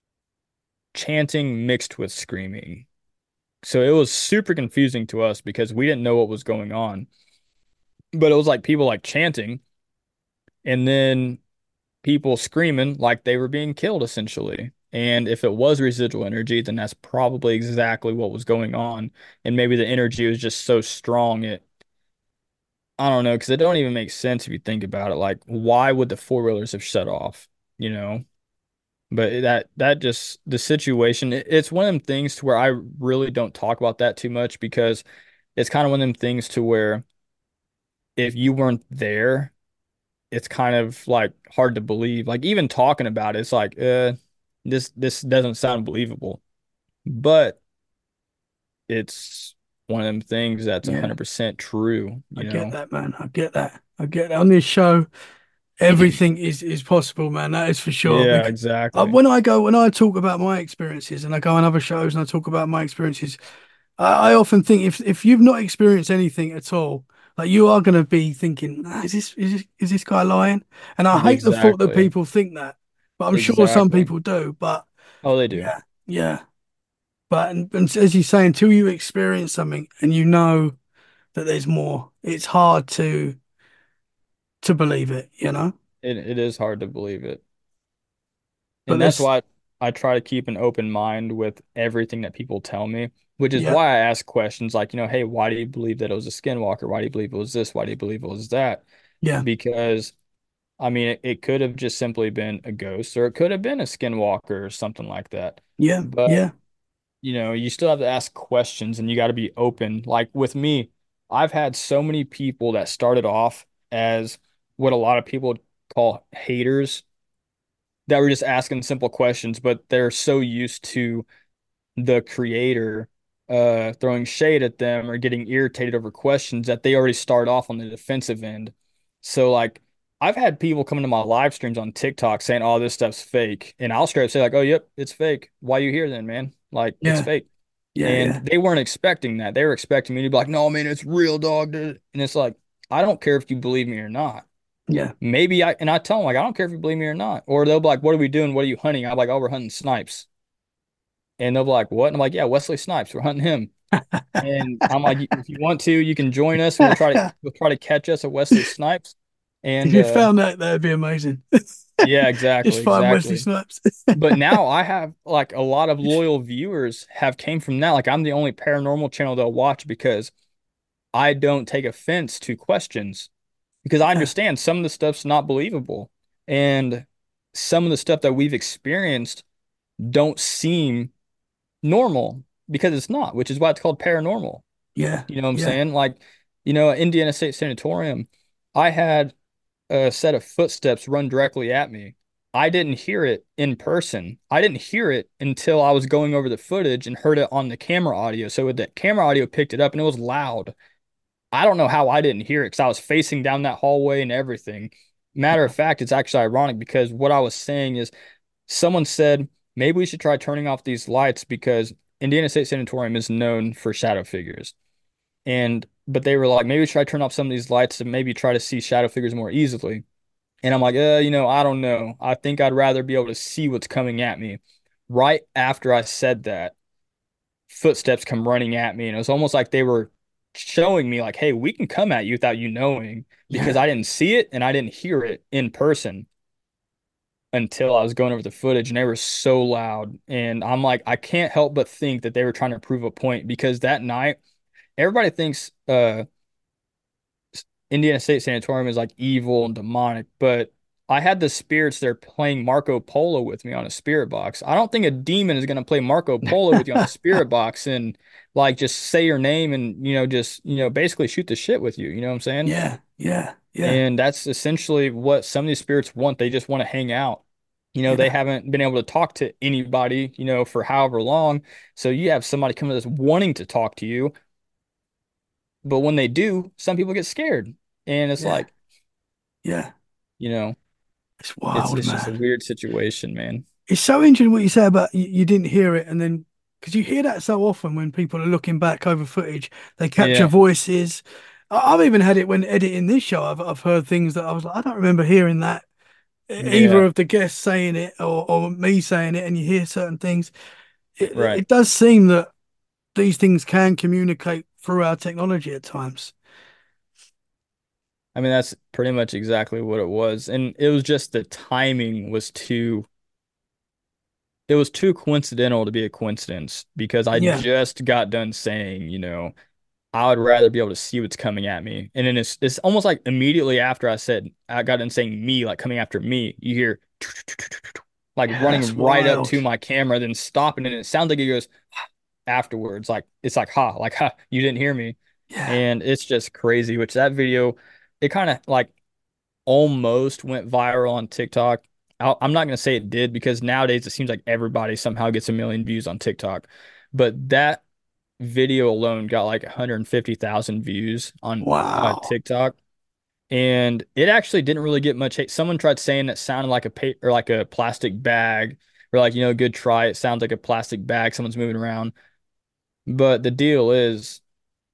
chanting mixed with screaming. So it was super confusing to us because we didn't know what was going on. But it was like people like chanting and then people screaming like they were being killed essentially. And if it was residual energy, then that's probably exactly what was going on. And maybe the energy was just so strong I don't know, because it don't even make sense if you think about it. Like, why would the four-wheelers have shut off? You know? But that just the situation, it's one of them things to where I really don't talk about that too much because it's kind of one of them things to where if you weren't there, it's kind of like hard to believe. Like even talking about it, it's like, this doesn't sound believable. But it's one of them things that's yeah, 100% true, I you get know? that, man. I get that. I get that. On this show, everything is possible, man. That is for sure. Yeah, Because exactly. when I talk about my experiences, and I go on other shows and I talk about my experiences, I often think if you've not experienced anything at all, like you are going to be thinking, is this guy lying? And I hate the thought that Exactly. people think that, but I'm sure some Exactly. people do. But Oh, they do. yeah, yeah. But and as you say, until you experience something and you know that there's more, it's hard to believe it, you know. It is hard to believe it. But And that's there's why I try to keep an open mind with everything that people tell me, which is yeah, why I ask questions like, hey, why do you believe that it was a skinwalker? Why do you believe it was this? Why do you believe it was that? yeah, Because I mean, it could have just simply been a ghost, or it could have been a skinwalker or something like that. Yeah, But, yeah, you still have to ask questions and you got to be open. Like with me, I've had so many people that started off as what a lot of people call haters that were just asking simple questions, but they're so used to the creator throwing shade at them or getting irritated over questions that they already start off on the defensive end. So like I've had people come into my live streams on TikTok saying, "Oh, this stuff's fake," and I'll straight up say like, "Oh, yep, it's fake. Why you here then, man? Like it's yeah, fake." yeah, And yeah, they weren't expecting that. They were expecting me to be like, "No, man, it's real, dog." Dude." And it's like, I don't care if you believe me or not. yeah, Maybe I tell them like, I don't care if you believe me or not. Or they'll be like, "What are we doing? What are you hunting?" I'm like, "Oh, we're hunting snipes." And they'll be like, "What?" And I'm like, "Yeah, Wesley Snipes. We're hunting him." And I'm like, "If you want to, you can join us, and yeah. we'll try to catch us at Wesley Snipes." If And you found that, that'd be amazing. yeah, Just exactly, find Wesley exactly. Snipes. But now I have like a lot of loyal viewers have came from that. Like I'm the only paranormal channel they'll watch because I don't take offense to questions because I Yeah, understand some of the stuff's not believable, and some of the stuff that we've experienced don't seem normal because it's not, which is why it's called paranormal. yeah, You know what I'm yeah, saying? Like, Indiana State Sanatorium, I had a set of footsteps run directly at me. I didn't hear it in person. I didn't hear it until I was going over the footage and heard it on the camera audio. So the camera audio picked it up and it was loud. I don't know how I didn't hear it because I was facing down that hallway and everything. Matter of fact, it's actually ironic because what I was saying is someone said maybe we should try turning off these lights because Indiana State Sanatorium is known for shadow figures. And but they were like, maybe we should try turn off some of these lights to maybe try to see shadow figures more easily. And I'm like, I don't know. I think I'd rather be able to see what's coming at me. Right after I said that, footsteps come running at me, and it was almost like they were showing me like, hey, we can come at you without you knowing because yeah, I didn't see it and I didn't hear it in person until I was going over the footage and they were so loud. And I'm like, I can't help but think that they were trying to prove a point because that night, everybody thinks Indiana State Sanatorium is like evil and demonic, but I had the spirits there playing Marco Polo with me on a spirit box. I don't think a demon is going to play Marco Polo with you on a spirit box and like just say your name and just basically shoot the shit with you. You know what I'm saying? yeah, yeah, yeah, And that's essentially what some of these spirits want. They just want to hang out. They yeah, haven't been able to talk to anybody, for however long. So you have somebody come to this wanting to talk to you, but when they do, some people get scared. And it's yeah, like, yeah. you know, It's it's wild, it's just a man. weird situation, man. It's so interesting what you say about you didn't hear it, and then because you hear that so often when people are looking back over footage, they capture Yeah, voices. I've even had it when editing this show. I've heard things that I was like, I don't remember hearing that either yeah, of the guests saying it or me saying it, and you hear certain things. right. It does seem that these things can communicate through our technology at times. I mean, that's pretty much exactly what it was. And it was just the timing was it was too coincidental to be a coincidence because I Yeah, just got done saying, I would rather be able to see what's coming at me. And then it's almost like immediately after I got done saying me, like coming after me, you hear like yeah, that's running right up to wild. my camera, then stopping, and it sounds like it goes afterwards. Like it's like ha, you didn't hear me. Yeah, And it's just crazy, which that video, it kind of like almost went viral on TikTok. I'm not gonna say it did because nowadays it seems like everybody somehow gets a million views on TikTok. But that video alone got like 150,000 views on wow. TikTok, and it actually didn't really get much hate. Someone tried saying it sounded like a paper or like a plastic bag, or like good try. It sounds like a plastic bag someone's moving around. But the deal is,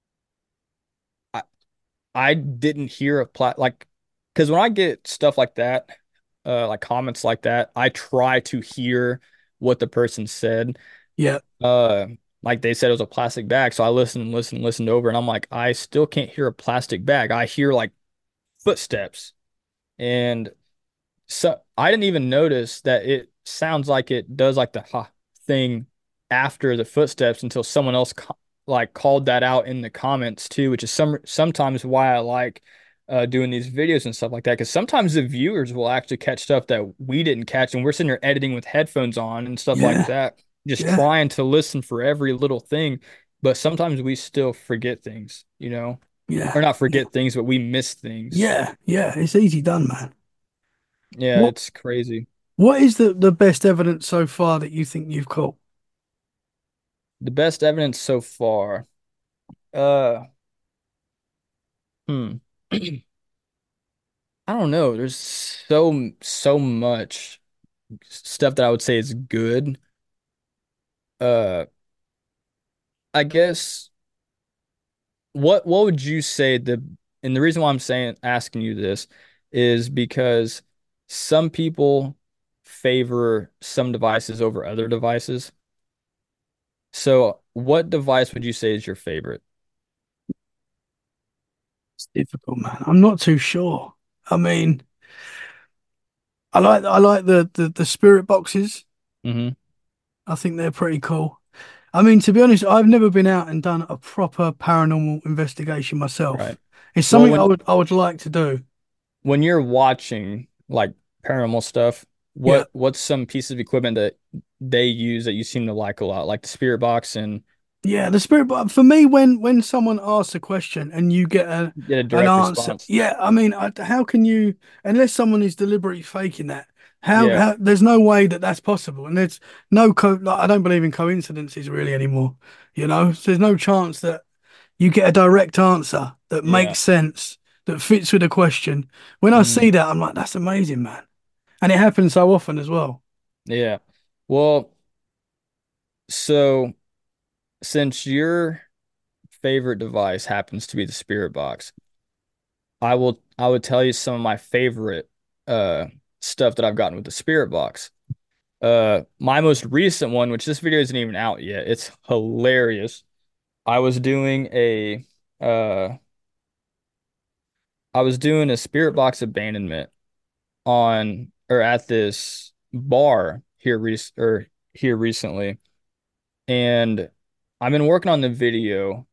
I I didn't hear a like because when I get stuff like that, like comments like that, I try to hear what the person said. Yeah, Uh, like they said it was a plastic bag. So I listened over, and I'm like, I still can't hear a plastic bag. I hear like footsteps. And so I didn't even notice that it sounds like it does like the ha thing after the footsteps until someone else like called that out in the comments too, which is sometimes why I like doing these videos and stuff like that. Because sometimes the viewers will actually catch stuff that we didn't catch, and we're sitting there editing with headphones on and stuff like Yeah, that, just yeah, trying to listen for every little thing. But sometimes we still forget things, or yeah, not yeah, forget things, but we miss things. yeah, yeah. It's easy done, man. Yeah, What it's crazy. what is the best evidence so far that you think you've caught? The best evidence so far. Uh, hmm. I don't know. There's so much stuff that I would say is good. Uh, I guess what would you say and the reason why I'm saying asking you this is because some people favor some devices over other devices. So, what device would you say is your favorite? It's difficult, man. I'm not too sure. I mean, I like the spirit boxes. Hmm. I think they're pretty cool. I mean, to be honest, I've never been out and done a proper paranormal investigation myself. Right. It's Well, something I would like to do. when you're watching like paranormal stuff, Yeah. what's some piece of equipment that they use that you seem to like a lot, like the spirit box and Yeah, the spirit box for me when someone asks a question and you get get a an direct answer. response? Yeah, I mean, how can you unless someone is deliberately faking that? Yeah, There's no way that that's possible, and there's no like I don't believe in coincidences really anymore. So there's no chance that you get a direct answer that yeah. makes sense, that fits with the question. When I Mm, see that, I'm like, that's amazing, man. And it happens so often as well. yeah. Well, so since your favorite device happens to be the spirit box, I would tell you some of my favorite uh stuff that I've gotten with the spirit box. My most recent one, which this video isn't even out yet, it's hilarious. I was doing a uh I was doing a spirit box abandonment on or at this bar here recently, and I've been working on the video,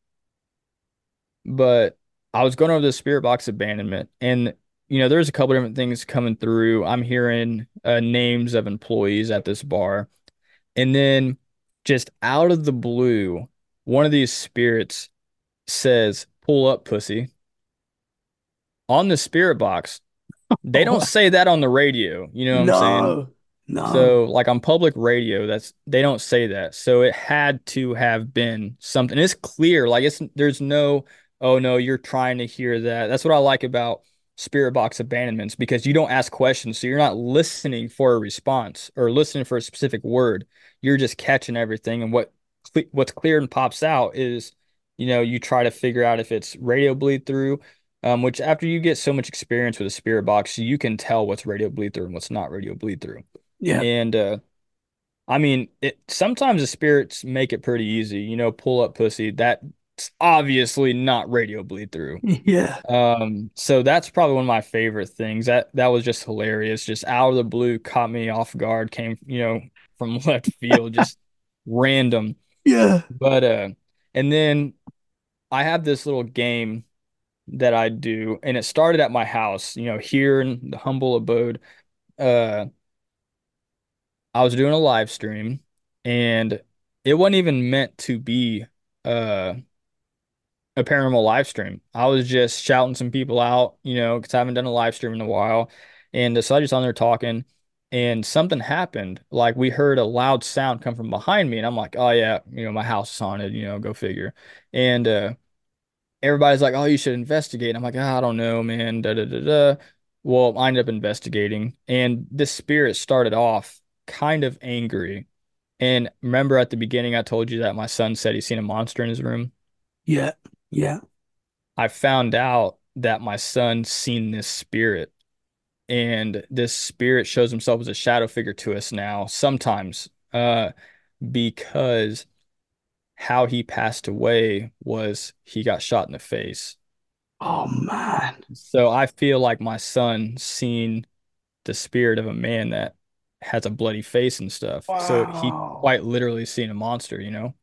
but I was going over the spirit box abandonment, and there's a couple different things coming through. I'm hearing names of employees at this bar, and then just out of the blue, one of these spirits says, "Pull up, pussy," on the spirit box. They don't say that on the radio, you know what I'm saying? No, no. So, like on public radio, they don't say that. So it had to have been something. It's clear, like there's no, oh no, you're trying to hear that. That's what I like about spirit box abandonments because you don't ask questions, so you're not listening for a response or listening for a specific word. You're just catching everything, and what's clear and pops out is, you try to figure out if it's radio bleed through. Which after you get so much experience with a spirit box, you can tell what's radio bleed through and what's not radio bleed through. Yeah, And I mean, it sometimes the spirits make it pretty easy. Pull up pussy. That's obviously not radio bleed through. yeah. So that's probably one of my favorite things. That was just hilarious. Just out of the blue, caught me off guard. Came, from left field, just random. Yeah. But and then I have this little game that I do, and it started at my house. Here in the humble abode. Uh, I was doing a live stream and it wasn't even meant to be uh, a paranormal live stream. I was just shouting some people out, because I haven't done a live stream in a while. And so I just on there talking and something happened. Like we heard a loud sound come from behind me and I'm like, oh yeah, my house is haunted, go figure. And everybody's like, oh, you should investigate. I'm like, I don't know, man. Da da da da. Well, I ended up investigating, and this spirit started off kind of angry. And remember at the beginning, I told you that my son said he's seen a monster in his room. Yeah, yeah. I found out that my son's seen this spirit, and this spirit shows himself as a shadow figure to us now, sometimes, because how he passed away was he got shot in the face. Oh man. So I feel like my son seen the spirit of a man that has a bloody face and stuff. So he Wow. quite literally seen a monster.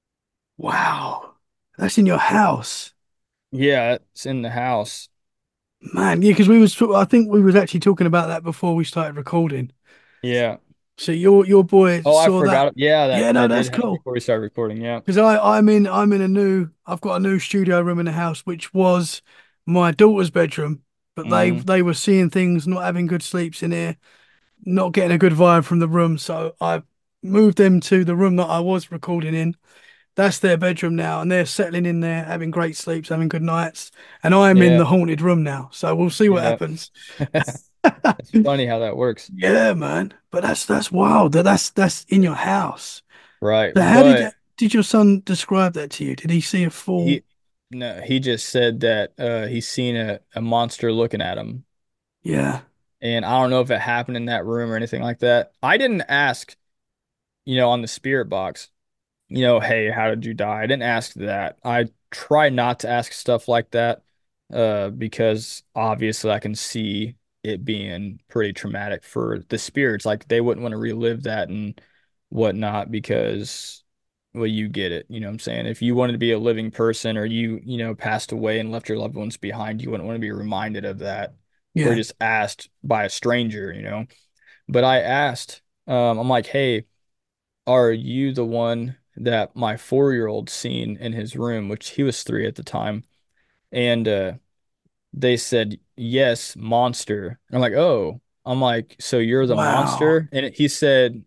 Wow. That's in your house. Yeah, it's in the house. Man, yeah, because I think we was actually talking about that before we started recording. Yeah. So your boy Oh, I saw that. forgot. Yeah, Yeah, no, that that's did happen cool. before we started recording. Yeah. Because I'm in a new I've got a new studio room in the house which was my daughter's bedroom, but Hmm. they were seeing things, not having good sleeps in here, not getting a good vibe from the room, so I moved them to the room that I was recording in. That's their bedroom now, and they're settling in there, having great sleeps, having good nights, and I'm in Yeah. the haunted room now. So we'll see what Yeah. happens. It's funny how that works. Yeah, man. But that's wild. That's in your house. Right. So how But did your son describe that to you? Did he see a full? he, no, he just said that he's seen a monster looking at him. Yeah. And I don't know if it happened in that room or anything like that. I didn't ask, on the spirit box, hey, how did you die? I didn't ask that. I try not to ask stuff like that, because obviously I can see it being pretty traumatic for the spirits. Like they wouldn't want to relive that and whatnot because, well, you get it. You know what I'm saying? If you wanted to be a living person or passed away and left your loved ones behind, you wouldn't want to be reminded of that or Yeah. just asked by a stranger. But I asked, I'm like, hey, are you the one that my 4-year-old seen in his room, which he was 3 at the time? And they said, yes, monster. And I'm like, oh, I'm like, so you're the Wow. monster? And he said,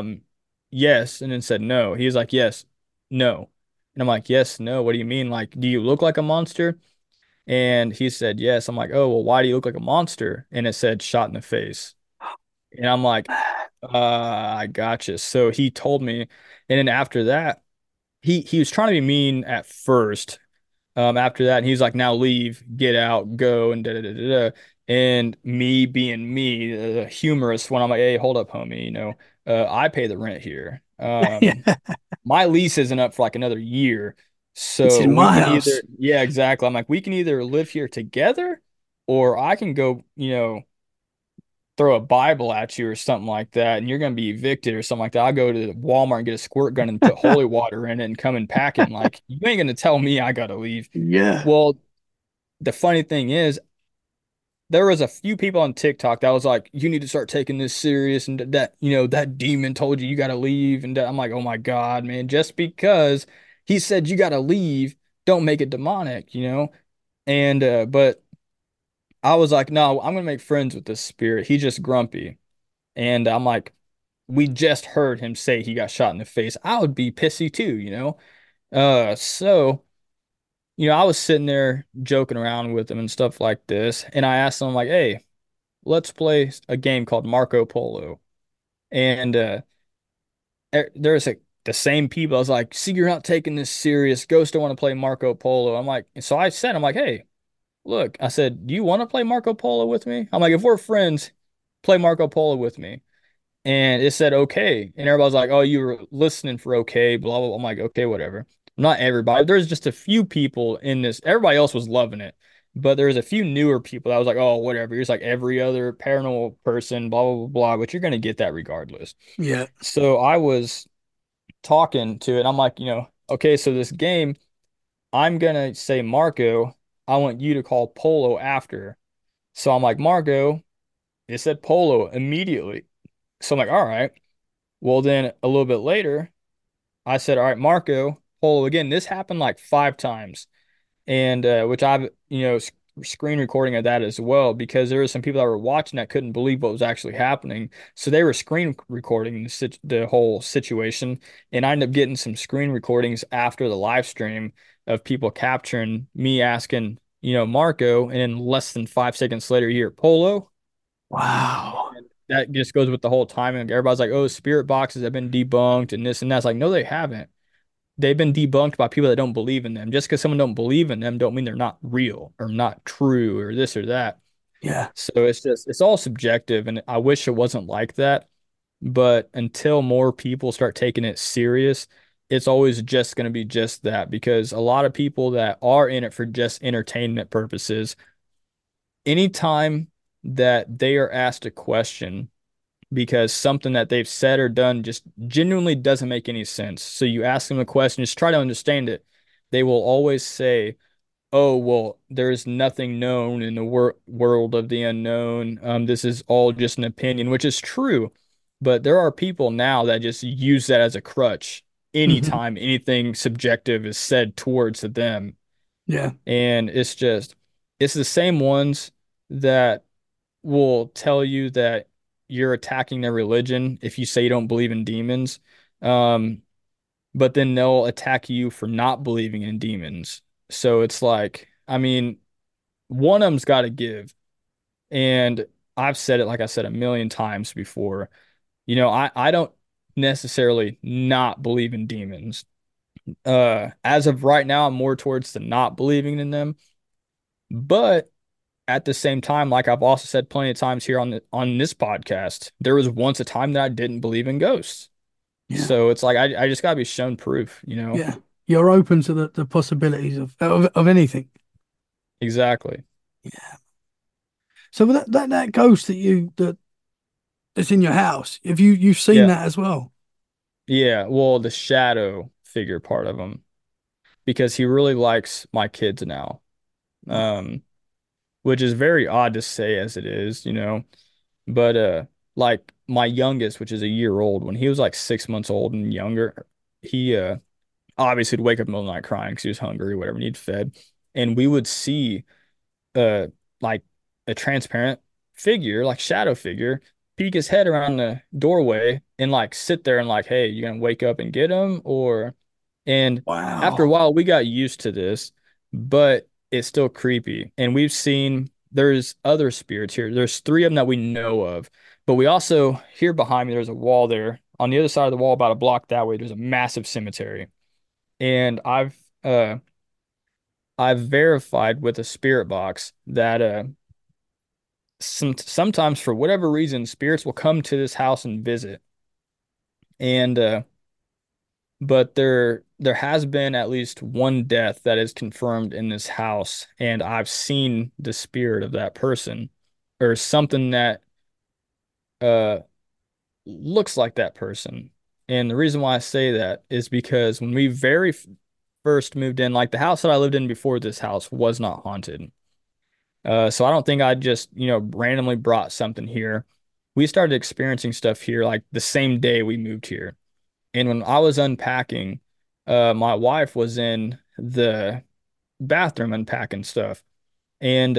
yes, and then said no. He was like, yes, no. And I'm like, yes, no. What do you mean? Like, do you look like a monster? And he said, yes. I'm like, oh, well, why do you look like a monster? And it said shot in the face. And I'm like, I gotcha. So he told me, and then after that, he was trying to be mean at first. After that, and he's like, now leave, get out, go, and da da da da. Da. And me being me, the humorous one, I'm like, hey, hold up, homie, I pay the rent here. Yeah. My lease isn't up for like another year. It's So in we my can either, house. yeah, exactly. I'm like, we can either live here together or I can go, throw a Bible at you or something like that, and you're going to be evicted or something like that. I'll go to Walmart and get a squirt gun and put holy water in it and come and pack it. Like, you ain't going to tell me I got to leave. Yeah. Well, the funny thing is, there was a few people on TikTok that was like, you need to start taking this serious, and that demon told you got to leave. And I'm like, oh my God, man, just because he said you got to leave, don't make it demonic. And, but I was like, no, I'm going to make friends with this spirit. He's just grumpy. And I'm like, we just heard him say he got shot in the face. I would be pissy too. So, I was sitting there joking around with him and stuff like this. And I asked him, like, hey, let's play a game called Marco Polo. And there's the same people. I was like, see, you're not taking this serious. Ghost don't want to play Marco Polo. I'm like, so I said, I'm like, hey, look, I said, do you want to play Marco Polo with me? I'm like, if we're friends, play Marco Polo with me. And it said okay. And everybody's like, oh, you were listening for okay, blah, blah, blah. I'm like, okay, whatever. Not everybody. There's just a few people in this. Everybody else was loving it. But there's a few newer people that was like, oh, whatever. You're just like every other paranormal person, blah, blah, blah, blah. But you're going to get that regardless. Yeah. So I was talking to it. I'm like, okay, so this game, I'm going to say Marco. I want you to call Polo after. So I'm like, Marco, it said Polo immediately. So I'm like, all right. Well, then a little bit later, I said, all right, Marco, Polo again. This happened like 5 times. And which I've, screen recording of that as well, because there were some people that were watching that couldn't believe what was actually happening. So they were screen recording the whole situation. And I ended up getting some screen recordings after the live stream of people capturing me asking, Marco, and then less than 5 seconds later, you hear Polo. Wow. And that just goes with the whole timing. Everybody's like, oh, spirit boxes have been debunked and this and that's like, no, they haven't. They've been debunked by people that don't believe in them. Just because someone don't believe in them don't mean they're not real or not true or this or that. Yeah. So it's all subjective, and I wish it wasn't like that. But until more people start taking it serious, it's always just going to be just that, because a lot of people that are in it for just entertainment purposes, anytime that they are asked a question because something that they've said or done just genuinely doesn't make any sense. So you ask them a question, just try to understand it. They will always say, oh, well, there's nothing known in the world of the unknown. This is all just an opinion, which is true. But there are people now that just use that as a crutch Hmm. anytime anything subjective is said towards them. Yeah. And it's the same ones that will tell you that you're attacking their religion if you say you don't believe in demons. Um, but then they'll attack you for not believing in demons. So it's like, I mean, one of them's got to give. And I've said it, like I said, a million times before. I don't necessarily not believe in demons. As of right now, I'm more towards the not believing in them. But at the same time, like I've also said plenty of times here on this podcast, there was once a time that I didn't believe in ghosts. Yeah. So it's like I just gotta be shown proof, you know? Yeah. You're open to the possibilities of anything. Exactly. Yeah. So that ghost that's in your house, have you've seen Yeah. that as well? Yeah. Well, the shadow figure part of him, because he really likes my kids now. Um, which is very odd to say as it is, you know. But like my youngest, which is a year old, when he was like 6 months old and younger, he obviously would wake up in the middle of the night crying because he was hungry or whatever, need fed. And we would see uh like a transparent figure, like shadow figure, peek his head around the doorway and like sit there and like, hey, you gonna wake up and get him? Or and after a Wow. while we got used to this, but it's still creepy. And we've seen there's other spirits here. There's three of them that we know of, but we also here behind me there's a wall there. On the other side of the wall, about a block that way, there's a massive cemetery. And I've verified with a spirit box that sometimes for whatever reason spirits will come to this house and visit. And but there has been at least one death that is confirmed in this house, and I've seen the spirit of that person or something that uh looks like that person. And the reason why I say that is because when we very first moved in, like the house that I lived in before this house was not haunted. So I don't think I just, randomly brought something here. We started experiencing stuff here like the same day we moved here. And when I was unpacking, my wife was in the bathroom unpacking stuff. And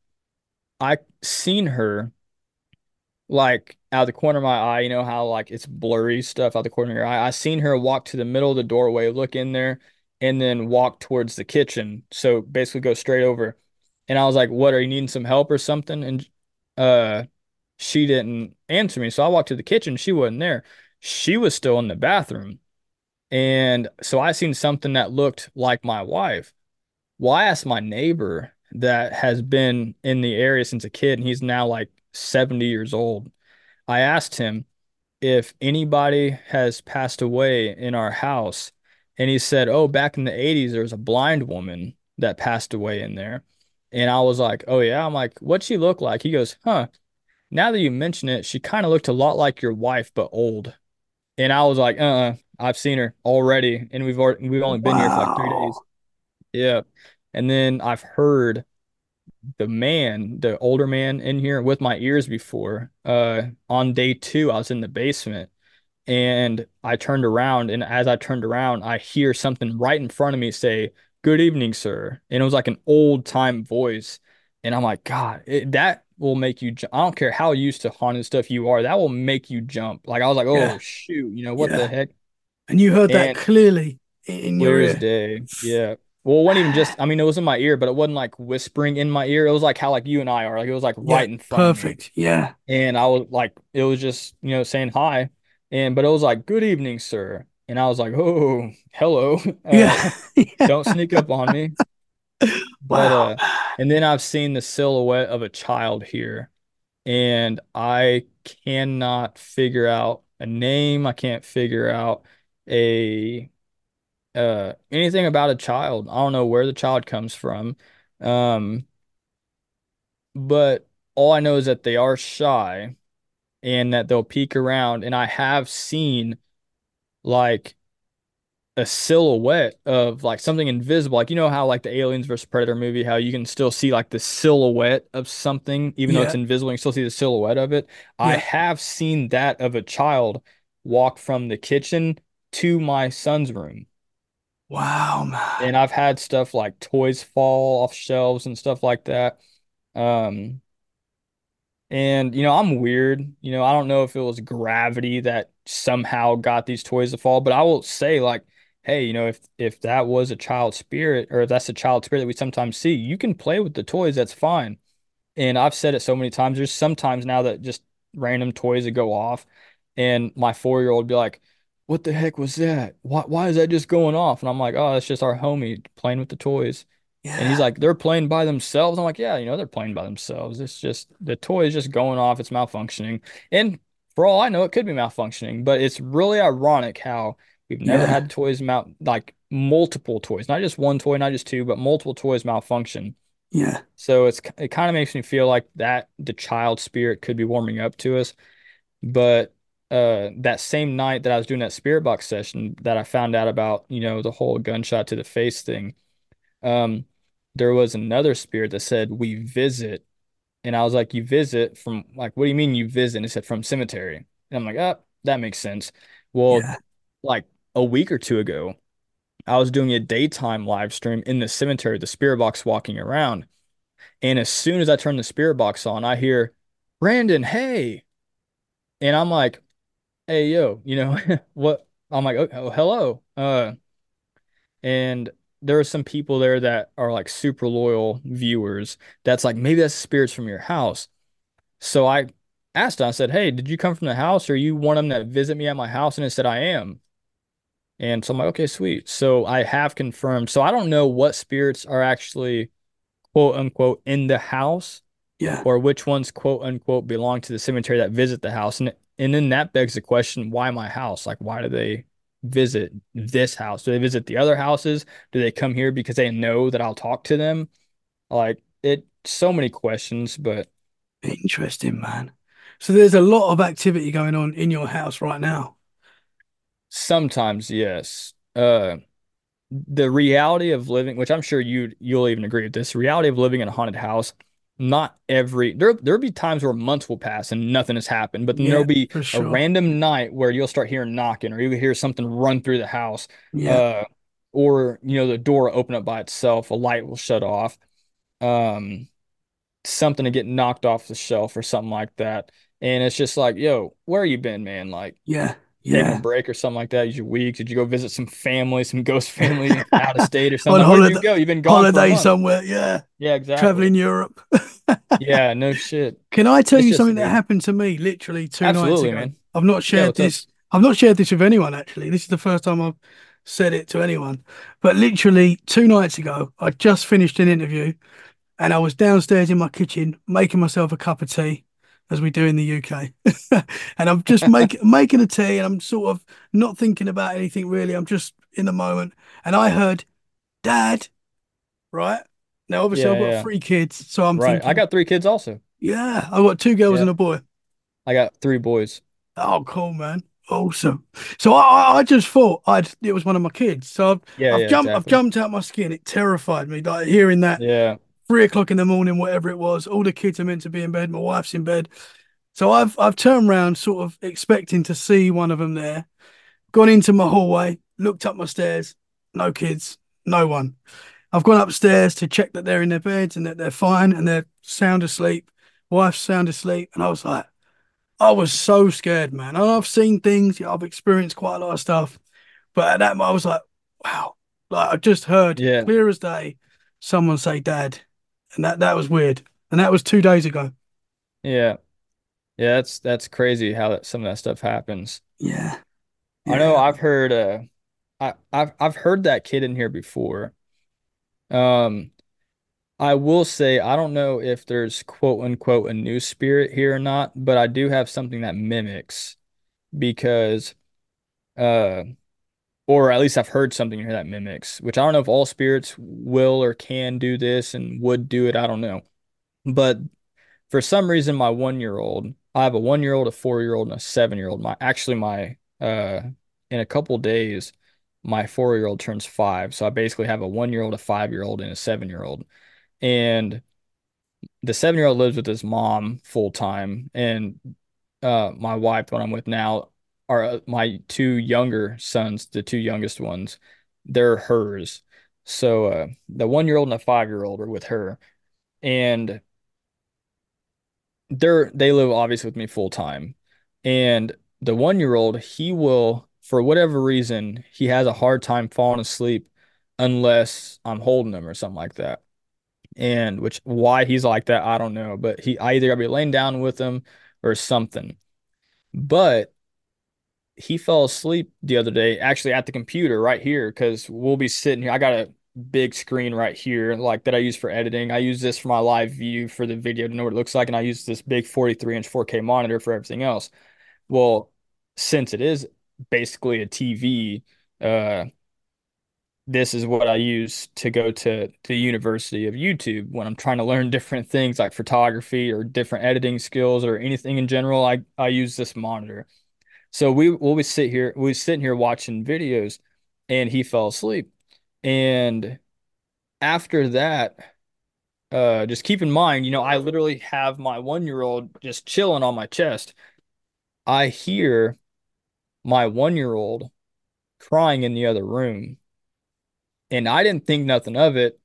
I seen her like out of the corner of my eye, you know how like it's blurry stuff out the corner of your eye. I seen her walk to the middle of the doorway, look in there, and then walk towards the kitchen. So basically go straight over. And I was like, "What, are you needing some help or something?" And uh she didn't answer me. So I walked to the kitchen, she wasn't there. She was still in the bathroom. And so I seen something that looked like my wife. Well, I asked my neighbor that has been in the area since a kid, and he's now like 70 years old. I asked him if anybody has passed away in our house, and he said, "Oh, back in the 80s, there was a blind woman that passed away in there." And I was like, "Oh, yeah." I'm like, "What'd she look like?" He goes, "Huh, now that you mention it, she kind of looked a lot like your wife, but old." And I was like, I've seen her already, and we've only been here for like 3 days. Wow. Yeah. And then I've heard the older man in here with my ears before. On day two, I was in the basement and I turned around, and as I turned around, I hear something right in front of me say, "Good evening, sir." And it was like an old time voice. And I'm like, God, that will make you jump. I don't care how used to haunted stuff you are, that will make you jump. Like I was like, oh Yeah. shoot, what the Yeah. heck? And you heard that And clearly in your clear as ear. day. Yeah. Well, it wasn't even just, I mean, it was in my ear, but it wasn't like whispering in my ear. It was like how like you and I are. Like it was like Yeah. right in front of me. Perfect. Yeah. And I was like, it was just, saying hi. But it was like, "Good evening, sir." And I was like, "Oh, hello." Yeah. Yeah. Don't sneak up on me. But Wow. and then I've seen the silhouette of a child here, and I cannot figure out a name. I can't figure out a anything about a child. I don't know where the child comes from. Um, but all I know is that they are shy and that they'll peek around. And I have seen like a silhouette of like something invisible. Like you know how like the Aliens versus Predator movie, how you can still see like the silhouette of something, even though it's Yeah. invisible, you can still see the silhouette of it. I Yeah. have seen that of a child walk from the kitchen to my son's room. Wow, man. And I've had stuff like toys fall off shelves and stuff like that. Um, and I'm weird. I don't know if it was gravity that somehow got these toys to fall, but I will say like, hey, if that was a child spirit or if that's a child spirit that we sometimes see, you can play with the toys, that's fine. And I've said it so many times. There's sometimes now that just random toys that go off, and my 4-year-old be like, "What the heck was that? Why is that just going off?" And I'm like, "Oh, it's just our homie playing with the toys." And he's Yeah. like, "They're playing by themselves." I'm like, "Yeah, they're playing by themselves. It's just the toy is just going off. It's malfunctioning." And for all I know, it could be malfunctioning. But it's really ironic how we've never Yeah. had the toys like multiple toys, not just one toy, not just two, but multiple toys malfunction. Yeah. So it kind of makes me feel like that the child spirit could be warming up to us. But that same night that I was doing that spirit box session that I found out about, the whole gunshot to the face thing, um, there was another spirit that said, "We visit." And I was like, "You visit from like, what do you mean you visit?" And it said from cemetery. And I'm like, "Oh, that makes sense." Well, Yeah. like a week or two ago, I was doing a daytime live stream in the cemetery, the spirit box walking around. And as soon as I turn the spirit box on, I hear, "Brandon, hey." And I'm like, "Hey, yo, what?" I'm like, "Oh, hello." And there are some people there that are like super loyal viewers. That's like, maybe that's spirits from your house. So I asked them, I said, "Hey, did you come from the house or you one of them that visit me at my house?" And it said, "I am." And so I'm like, "Okay, sweet." So I have confirmed. So I don't know what spirits are actually quote unquote in the house Yeah. or which ones quote unquote belong to the cemetery that visit the house. And then that begs the question, why my house? Like, why do they visit this house? Do they visit the other houses? Do they come here because they know that I'll talk to them? Like so many questions, but Interesting, man. So there's a lot of activity going on in your house right now. sometimes yes. The reality of living, which I'm sure you'll even agree with this, reality of living in a haunted house, not every there'll be times where months will pass and nothing has happened, but then there'll Yeah, be for a sure. random night where you'll start hearing knocking or you'll hear something run through the house, Yeah. uh, or the door will open up by itself, a light will shut off, um, something to get knocked off the shelf or something like that. And it's just like, yo, where you been, man? Like Yeah. taking a Yeah. break or something like that? Is your week? Did you go visit some family, some ghost family out of state or something? On Like, where did you holiday, go? You've been gone for a holiday month. somewhere. Yeah. Yeah, exactly. Traveling Europe. Yeah, no shit. Can I tell It's you just something that weird. happened to me literally 2 nights Absolutely, ago? man. I've not Yeah, shared what's up? this. I've not shared this with anyone actually. This is the first time I've said it to anyone. But literally 2 nights ago, I just finished an interview and I was downstairs in my kitchen making myself a cup of tea, as we do in the UK. And I'm just making a tea and I'm sort of not thinking about anything really. I'm just in the moment. And I heard, "Dad," right? Now obviously Yeah, I've got yeah. 3 kids, so I'm Right. I thinking, got 3 kids also. yeah, I've got 2 girls Yeah. and a boy. I got 3 boys. Oh, cool, man. Awesome. So I just thought it was one of my kids. So Yeah, yeah, I've exactly. jumped out my skin. It terrified me, like hearing that Yeah. 3 o'clock in the morning, whatever it was. All the kids are meant to be in bed. My wife's in bed. So I've turned around, sort of expecting to see one of them there. Gone into my hallway, looked up my stairs. No kids, no one. I've gone upstairs to check that they're in their beds and that they're fine and they're sound asleep. Wife's sound asleep, and I was so scared, man. And I've seen things, yeah, I've experienced quite a lot of stuff, but at that moment, I was like, wow. Like I just heard Yeah. clear as day someone say "Dad," and that was weird. And that was 2 days ago. Yeah. Yeah, that's crazy how some of that stuff happens. Yeah, I know yeah, I've heard I've heard that kid in here before. Um I will say I don't know if there's quote unquote a new spirit here or not, but I do have something that mimics because uh or at least I've heard something here that mimics, which I don't know if all spirits will or can do this and would do it, I don't know. But for some reason my 1-year-old, I have a 1-year-old, a 4-year-old, and a 7-year-old. My in a couple days my 4-year old turns 5. So I basically have a 1-year old, a 5-year old, and a 7-year old. And the 7-year old lives with his mom full time, and my wife, what I'm with now, are my two younger sons, the two youngest ones. They're hers. So the 1-year old and a 5-year old are with her, and they live obviously with me full time. And the 1-year old, he will, for whatever reason, he has a hard time falling asleep unless I'm holding him or something like that. And which why he's like that, I don't know. But I either gotta be laying down with him or something. But he fell asleep the other day, actually at the computer right here, because we'll be sitting here. I got a big screen right here, like that I use for editing. I use this for my live view for the video to know what it looks like, and I use this big 43-inch 4K monitor for everything else. Well, since it is basically a TV, uh, this is what I use to go to the University of YouTube when I'm trying to learn different things like photography or different editing skills or anything in general. I use this monitor. So we sitting here watching videos, and he fell asleep. And after that, just keep in mind, I literally have my 1-year old just chilling on my chest. I hear my 1-year old crying in the other room, and I didn't think nothing of it.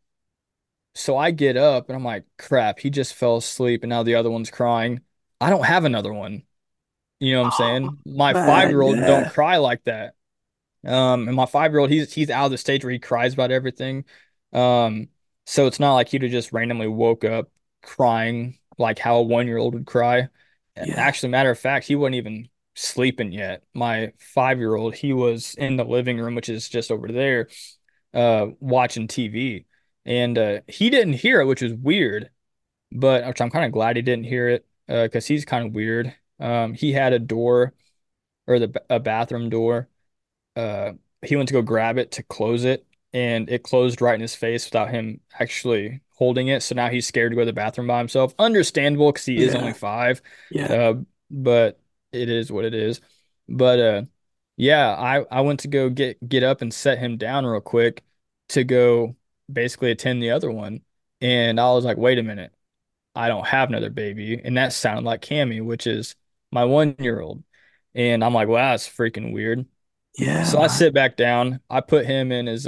So I get up and I'm like, crap, he just fell asleep, and now the other one's crying. I don't have another one. You know what I'm Oh, saying? My man, 5-year old don't yeah. cry like that. And my 5-year old, he's out of the stage where he cries about everything. Um, so it's not like he'd have just randomly woke up crying like how a 1-year old would cry. Yeah. Actually, matter of fact, he wasn't even sleeping yet. My 5-year old, he was in the living room, which is just over there, watching TV. And he didn't hear it, which was weird, but which I'm kind of glad he didn't hear it, because he's kind of weird. He had a door or a bathroom door. uh he went to go grab it to close it, and it closed right in his face without him actually holding it. So now he's scared to go to the bathroom by himself. Understandable because he is only Yeah. 5. Yeah. But it is what it is. But yeah, I went to go get up and set him down real quick to go basically attend the other one. And I was like, wait a minute, I don't have another baby. And that sounded like Cammy, which is my 1-year old. And I'm like, wow, that's freaking weird. Yeah, So I man. sit back down. I put him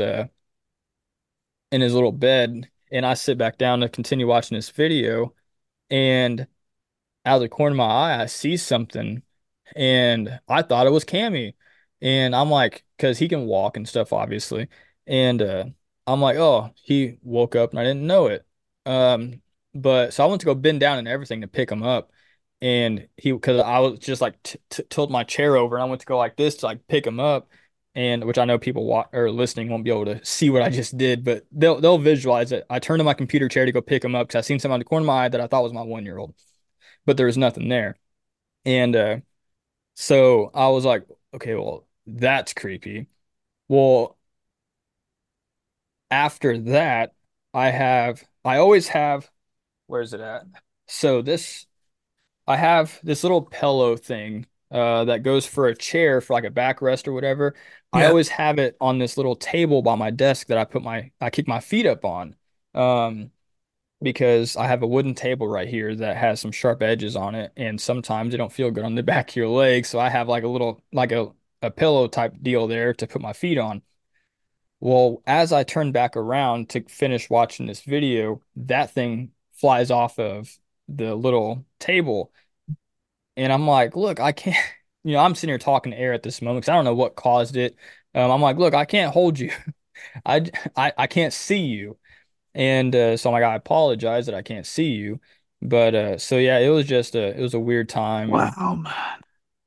in his little bed, and I sit back down to continue watching this video. And out of the corner of my eye, I see something, and I thought it was Cammy. And I'm like, because he can walk and stuff, obviously. And I'm like, oh, he woke up and I didn't know it. Um, but so I went to go bend down and everything to pick him up. And because I was just like t tilt my chair over, and I went to go like this to like pick him up. And which I know people or listening won't be able to see what I just did, but they'll visualize it. I turned to my computer chair to go pick him up because I seen something on the corner of my eye that I thought was my 1-year old, but there was nothing there. And so I was like, okay, well, that's creepy. Well, after that, I always have, where is it at? So I have this little pillow thing that goes for a chair for like a backrest or whatever. I Yeah. always have it on this little table by my desk that I kick my feet up on. Um, because I have a wooden table right here that has some sharp edges on it, and sometimes they don't feel good on the back of your legs. So I have like a little, like a pillow type deal there to put my feet on. Well, as I turn back around to finish watching this video, that thing flies off of the little table. And I'm like, look, I can't, I'm sitting here talking to air at this moment because I don't know what caused it. I'm like, look, I can't hold you. I can't see you. And so I'm like, I apologize that I can't see you. But so yeah, it was a weird time. And Wow, man.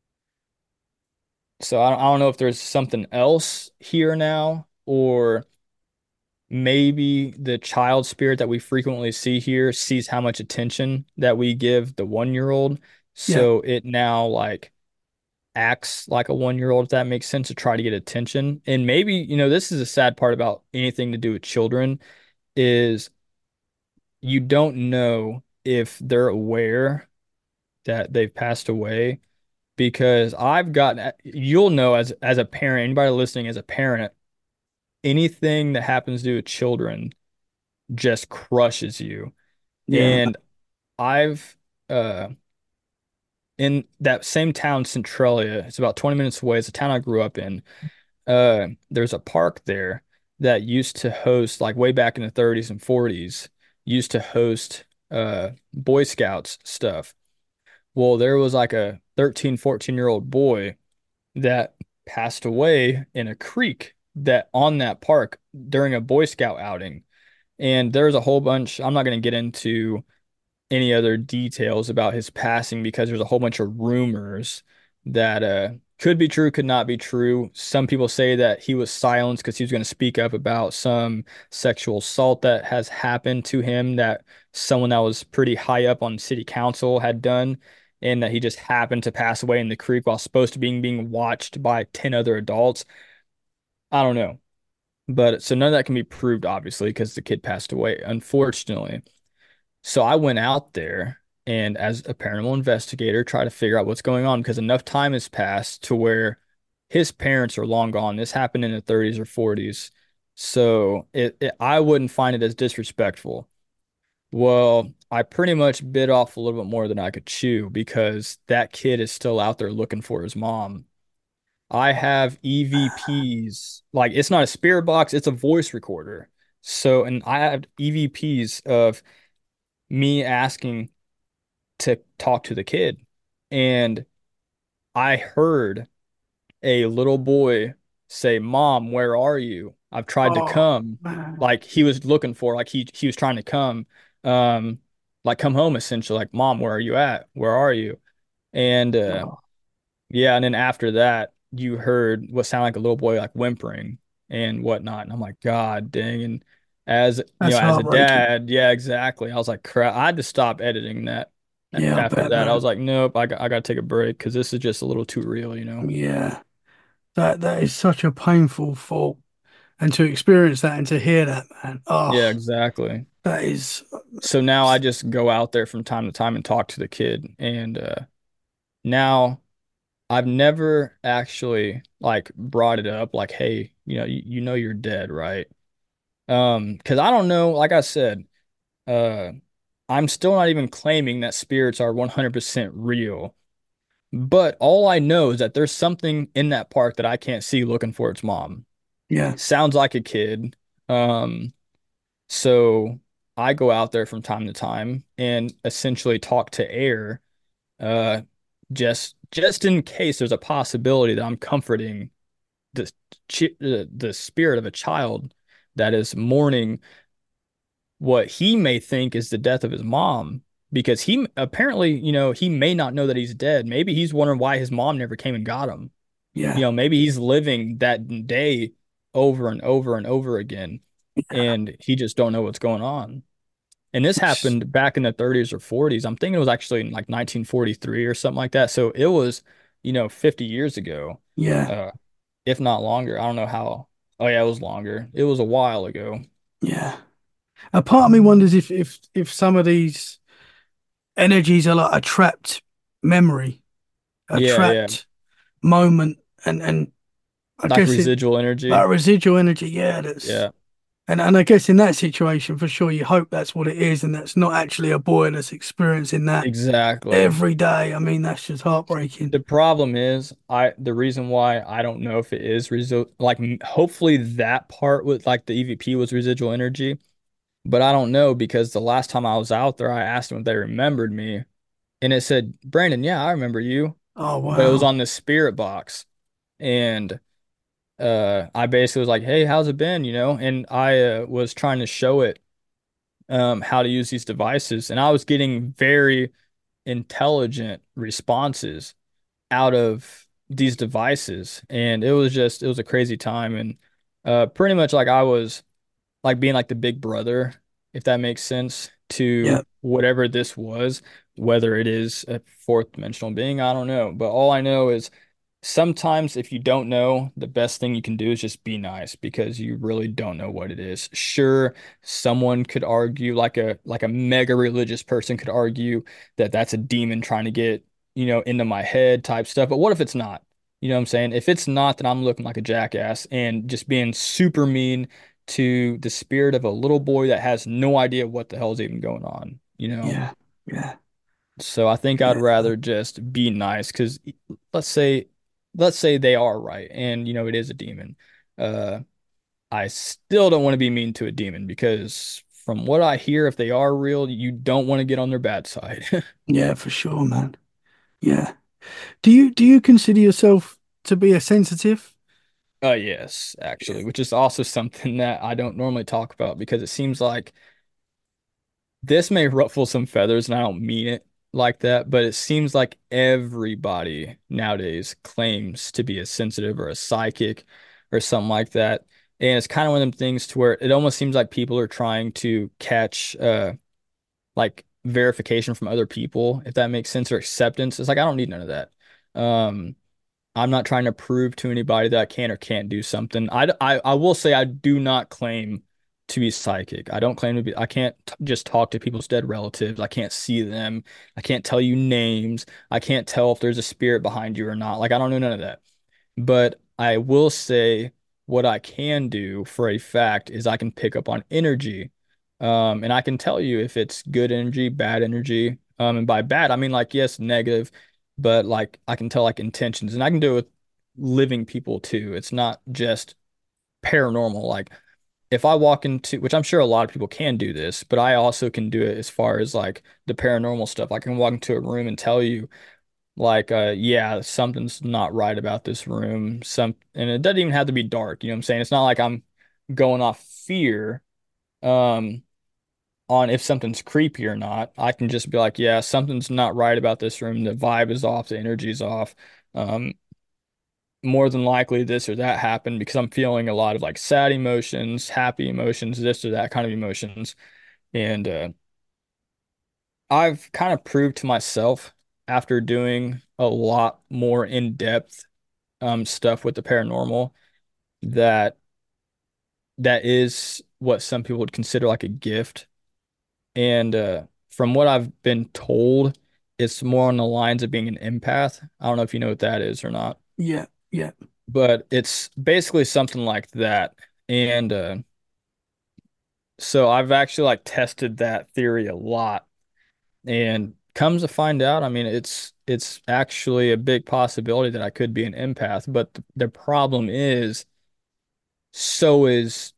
so I don't know if there's something else here now, or maybe the child spirit that we frequently see here sees how much attention that we give the 1-year old. Yeah. So it now like acts like a 1-year old, if that makes sense, to try to get attention. And maybe, this is a sad part about anything to do with children is you don't know if they're aware that they've passed away, because you'll know as a parent, anybody listening as a parent, anything that happens to do with children just crushes you. Yeah. And I've uh in that same town, Centralia, it's about 20 minutes away. It's a town I grew up in. There's a park there that used to host, like way back in the 30s and 40s, used to host Boy Scouts stuff. Well, there was like a 13, 14-year-old boy that passed away in a creek that on that park during a Boy Scout outing. And there's a whole bunch, I'm not going to get into any other details about his passing because there's a whole bunch of rumors that could be true, could not be true. Some people say that he was silenced because he was going to speak up about some sexual assault that has happened to him that someone that was pretty high up on city council had done, and that he just happened to pass away in the creek while supposed to being watched by 10 other adults. I don't know. But so none of that can be proved, obviously, because the kid passed away, unfortunately. So I went out there and as a paranormal investigator, try to figure out what's going on because enough time has passed to where his parents are long gone. This happened in the 30s or 40s. So I wouldn't find it as disrespectful. Well, I pretty much bit off a little bit more than I could chew because that kid is still out there looking for his mom. I have EVPs, like it's not a spirit box, it's a voice recorder. So, and I have EVPs of me asking to talk to the kid. And I heard a little boy say, "Mom, where are you? I've tried to Oh come." man. Like he was looking for, like he was trying to come, um, like come home essentially, like, "Mom, where are you at? Where are you?" And Oh, yeah, and then after that, you heard what sounded like a little boy like whimpering and whatnot. And I'm like, God dang. And as that's as a heartbreaking. dad, yeah, exactly. I was like, crap, I had to stop editing that. Yeah, I After bet, that, I was man. like, nope, I got to take a break because this is just a little too real. Yeah. That is such a painful thought. And to experience that and to hear that, man. Yeah, Oh, exactly. that is So now I just go out there from time to time and talk to the kid. And now I've never actually like brought it up like, hey, you know you're dead, right? Because I don't know, like I said, uh, I'm still not even claiming that spirits are 100% real. But all I know is that there's something in that park that I can't see looking for its mom. yeah, Sounds like a kid. Um, so I go out there from time to time and essentially talk to air, uh, just in case there's a possibility that I'm comforting the spirit of a child that is mourning what he may think is the death of his mom because he apparently, he may not know that he's dead. Maybe he's wondering why his mom never came and got him. yeah. Maybe he's living that day over and over and over again, and he just don't know what's going on. And this It's- happened back in the 30s or 40s. I'm thinking it was actually in like 1943 or something like that. So it was, 50 years ago, yeah, uh, if not longer. I don't know how. Oh yeah, it was longer. It was a while ago. yeah. A part of me wonders if some of these energies are like a trapped memory, a Yeah, yeah. trapped moment, and I Like guess it residual energy. like residual energy. Yeah, that's Yeah, and I guess in that situation, for sure, you hope that's what it is, and that's not actually a boy that's experiencing that exactly. every day. I mean, that's just heartbreaking. The problem is, the reason why I don't know if it is residual, like hopefully that part with like the EVP was residual energy, but I don't know because the last time I was out there, I asked them if they remembered me, and it said, Brandon, yeah, I remember you, Oh but it was wow. on the spirit box, and I basically was like, hey, how's it been, and I was trying to show it how to use these devices, and I was getting very intelligent responses out of these devices, and it was a crazy time, and pretty much like I was like being like the big brother, if that makes sense, Yeah, to whatever this was, whether it is a fourth dimensional being, I don't know, but all I know is sometimes if you don't know, the best thing you can do is just be nice because you really don't know what it is. Sure, someone could argue like a mega religious person could argue that that's a demon trying to get, into my head type stuff, but what if it's not? You know what I'm saying? If it's not, then I'm looking like a jackass and just being super mean to the spirit of a little boy that has no idea what the hell's even going on, you know? Yeah. Yeah. So I think I'd Yeah. rather just be nice because let's say let's say they are right and it is a demon. Uh I still don't want to be mean to a demon because from what I hear, if they are real, you don't want to get on their bad side. Yeah, for sure, man. Yeah. Do you consider yourself to be a sensitive? Yes, Yeah. actually, which is also something that I don't normally talk about because it seems like this may ruffle some feathers, and I don't mean it like that, but it seems like everybody nowadays claims to be a sensitive or a psychic or something like that. And it's kind of one of them things to where it almost seems like people are trying to catch like verification from other people, if that makes sense, or acceptance. It's like I don't need none of that. Um, I'm not trying to prove to anybody that I can or can't do something. I will say I do not claim to be psychic. I don't claim to be, I can't just talk to people's dead relatives. I can't see them. I can't tell you names. I can't tell if there's a spirit behind you or not. Like, I don't know none of that. But I will say what I can do for a fact is I can pick up on energy. And I can tell you if it's good energy, bad energy. And by bad, I mean like, yes, negative, but like I can tell like intentions and I can do it with living people too. It's not just paranormal. Like if I walk into, which I'm sure a lot of people can do this, but I also can do it as far as like the paranormal stuff. I can walk into a room and tell you like, yeah, something's not right about this room. And it doesn't even have to be dark. You know what I'm saying? It's not like I'm going off fear, um, on if something's creepy or not. I can just be like, yeah, something's not right about this room. The vibe is off. The energy is off. Um, More than likely this or that happened because I'm feeling a lot of like sad emotions, happy emotions, this or that kind of emotions. And, I've kind of proved to myself after doing a lot more in-depth stuff with the paranormal that that is what some people would consider like a gift. And from what I've been told, it's more on the lines of being an empath. I don't know if you know what that is or not, Yeah. Yeah. but it's basically something like that. And so I've actually like tested that theory a lot. And comes to find out, I mean, it's actually a big possibility that I could be an empath, but the problem is so is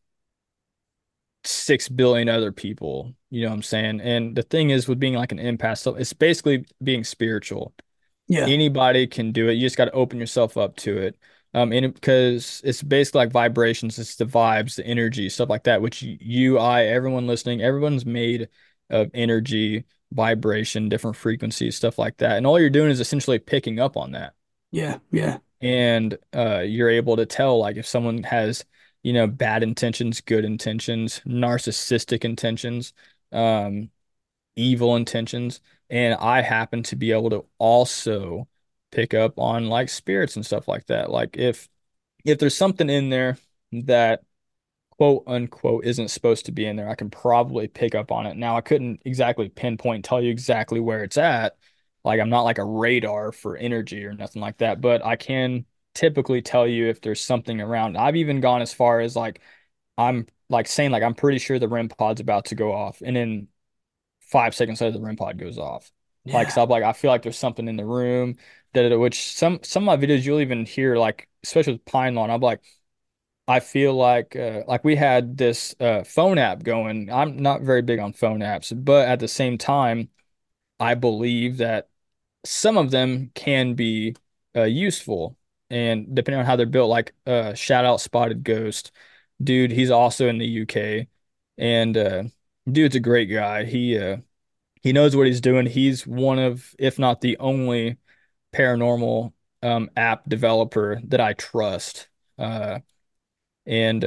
6 billion other people. You know what I'm saying? And the thing is with being like an empath, so it's basically being spiritual. Yeah. Anybody can do it. You just got to open yourself up to it. Because it's basically like vibrations, it's the vibes, the energy, stuff like that, which I, everyone listening, everyone's made of energy, vibration, different frequencies, stuff like that. And all you're doing is essentially picking up on that. Yeah. Yeah. And you're able to tell like if someone has, bad intentions, good intentions, narcissistic intentions, um, evil intentions. And I happen to be able to also pick up on like spirits and stuff like that. Like if there's something in there that quote unquote isn't supposed to be in there, I can probably pick up on it. Now I couldn't exactly pinpoint, tell you exactly where it's at. Like I'm not like a radar for energy or nothing like that, but I can typically tell you if there's something around. I've even gone as far as like I'm like saying like I'm pretty sure the REM pod's about to go off, and then 5 seconds later the REM pod goes off. Like Yeah. so I'm like I feel like there's something in the room that which some of my videos you'll even hear like especially with Pine Lawn. I'm like I feel like we had this phone app going. I'm not very big on phone apps, but at the same time, I believe that some of them can be useful. And depending on how they're built, like shout out Spotted Ghost, dude, he's also in the UK, and dude's a great guy. He knows what he's doing. He's one of, if not the only, paranormal app developer that I trust. And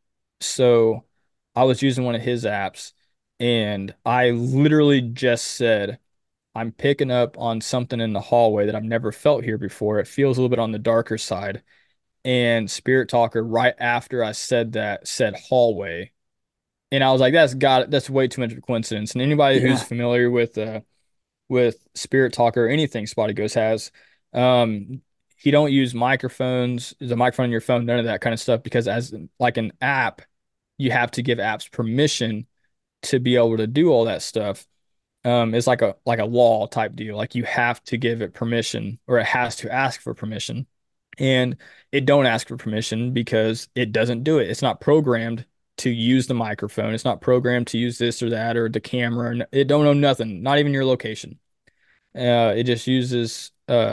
so I was using one of his apps and I literally just said, I'm picking up on something in the hallway that I've never felt here before. It feels a little bit on the darker side. And Spirit Talker, right after I said that, said hallway. And I was like, that's way too much of a coincidence. And anybody who's Yeah. familiar with Spirit Talker or anything Spotty Ghost has, um, he don't use microphones, the microphone in your phone, none of that kind of stuff, because as like an app, you have to give apps permission to be able to do all that stuff. It's like a law type deal. Like you have to give it permission, or it has to ask for permission. And it don't ask for permission because it doesn't do it. It's not programmed to use the microphone. It's not programmed to use this or that or the camera. It don't know nothing, not even your location. It just uses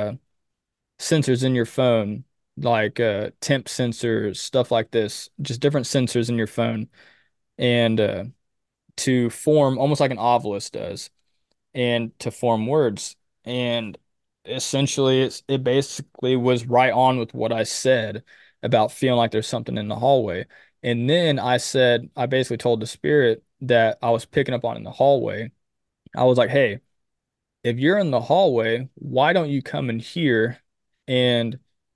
sensors in your phone, like temp sensors, stuff like this, just different sensors in your phone, and to form almost like an obelisk does, and to form words. And essentially, it basically was right on with what I said about feeling like there's something in the hallway. And then I basically told the spirit that I was picking up on in the hallway. I was like, hey, if you're in the hallway, why don't you come in here and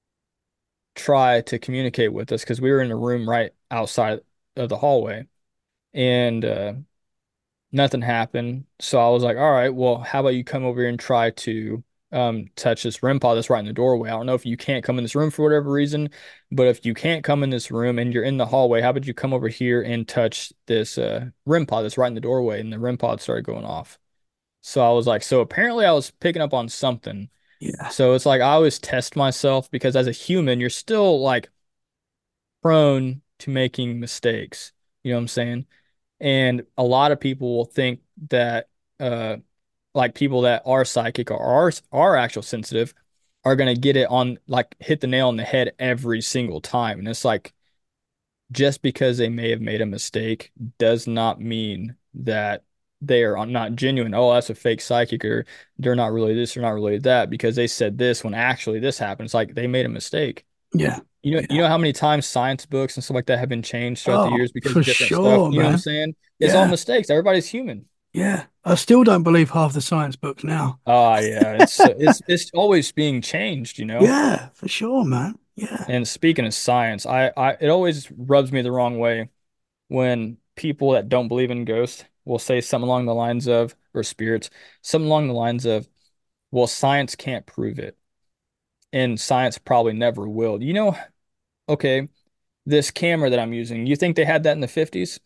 try to communicate with us? Because we were in a room right outside of the hallway, and nothing happened. So I was like, all right, well, how about you come over here and try to touch this REM pod that's right in the doorway? I don't know if you can't come in this room for whatever reason, but if you can't come in this room and you're in the hallway, how about you come over here and touch this REM pod that's right in the doorway? And the REM pod started going off. So I was like, so apparently I was picking up on something. Yeah. So it's like I always test myself, because as a human, you're still like prone to making mistakes. You know what I'm saying? And a lot of people will think that like people that are psychic or are actual sensitive are gonna get it on, like hit the nail on the head every single time. And it's like, just because they may have made a mistake does not mean that they are not genuine. Oh, that's a fake psychic, or they're not really this or not really that because they said this when actually this happened. It's like they made a mistake. Yeah. You Yeah. know how many times science books and stuff like that have been changed throughout the Oh, years because for of different stuff. sure, You know what I'm man. saying? It's all Yeah. mistakes. Everybody's human. Yeah. I still don't believe half the science books now. Oh yeah, it's always being changed, you know. Yeah, for sure, man. Yeah. And speaking of science, I it always rubs me the wrong way when people that don't believe in ghosts will say something along the lines of, or spirits, something along the lines of, well, science can't prove it, and science probably never will. You know, okay, this camera that I'm using, you think they had that in the 50s?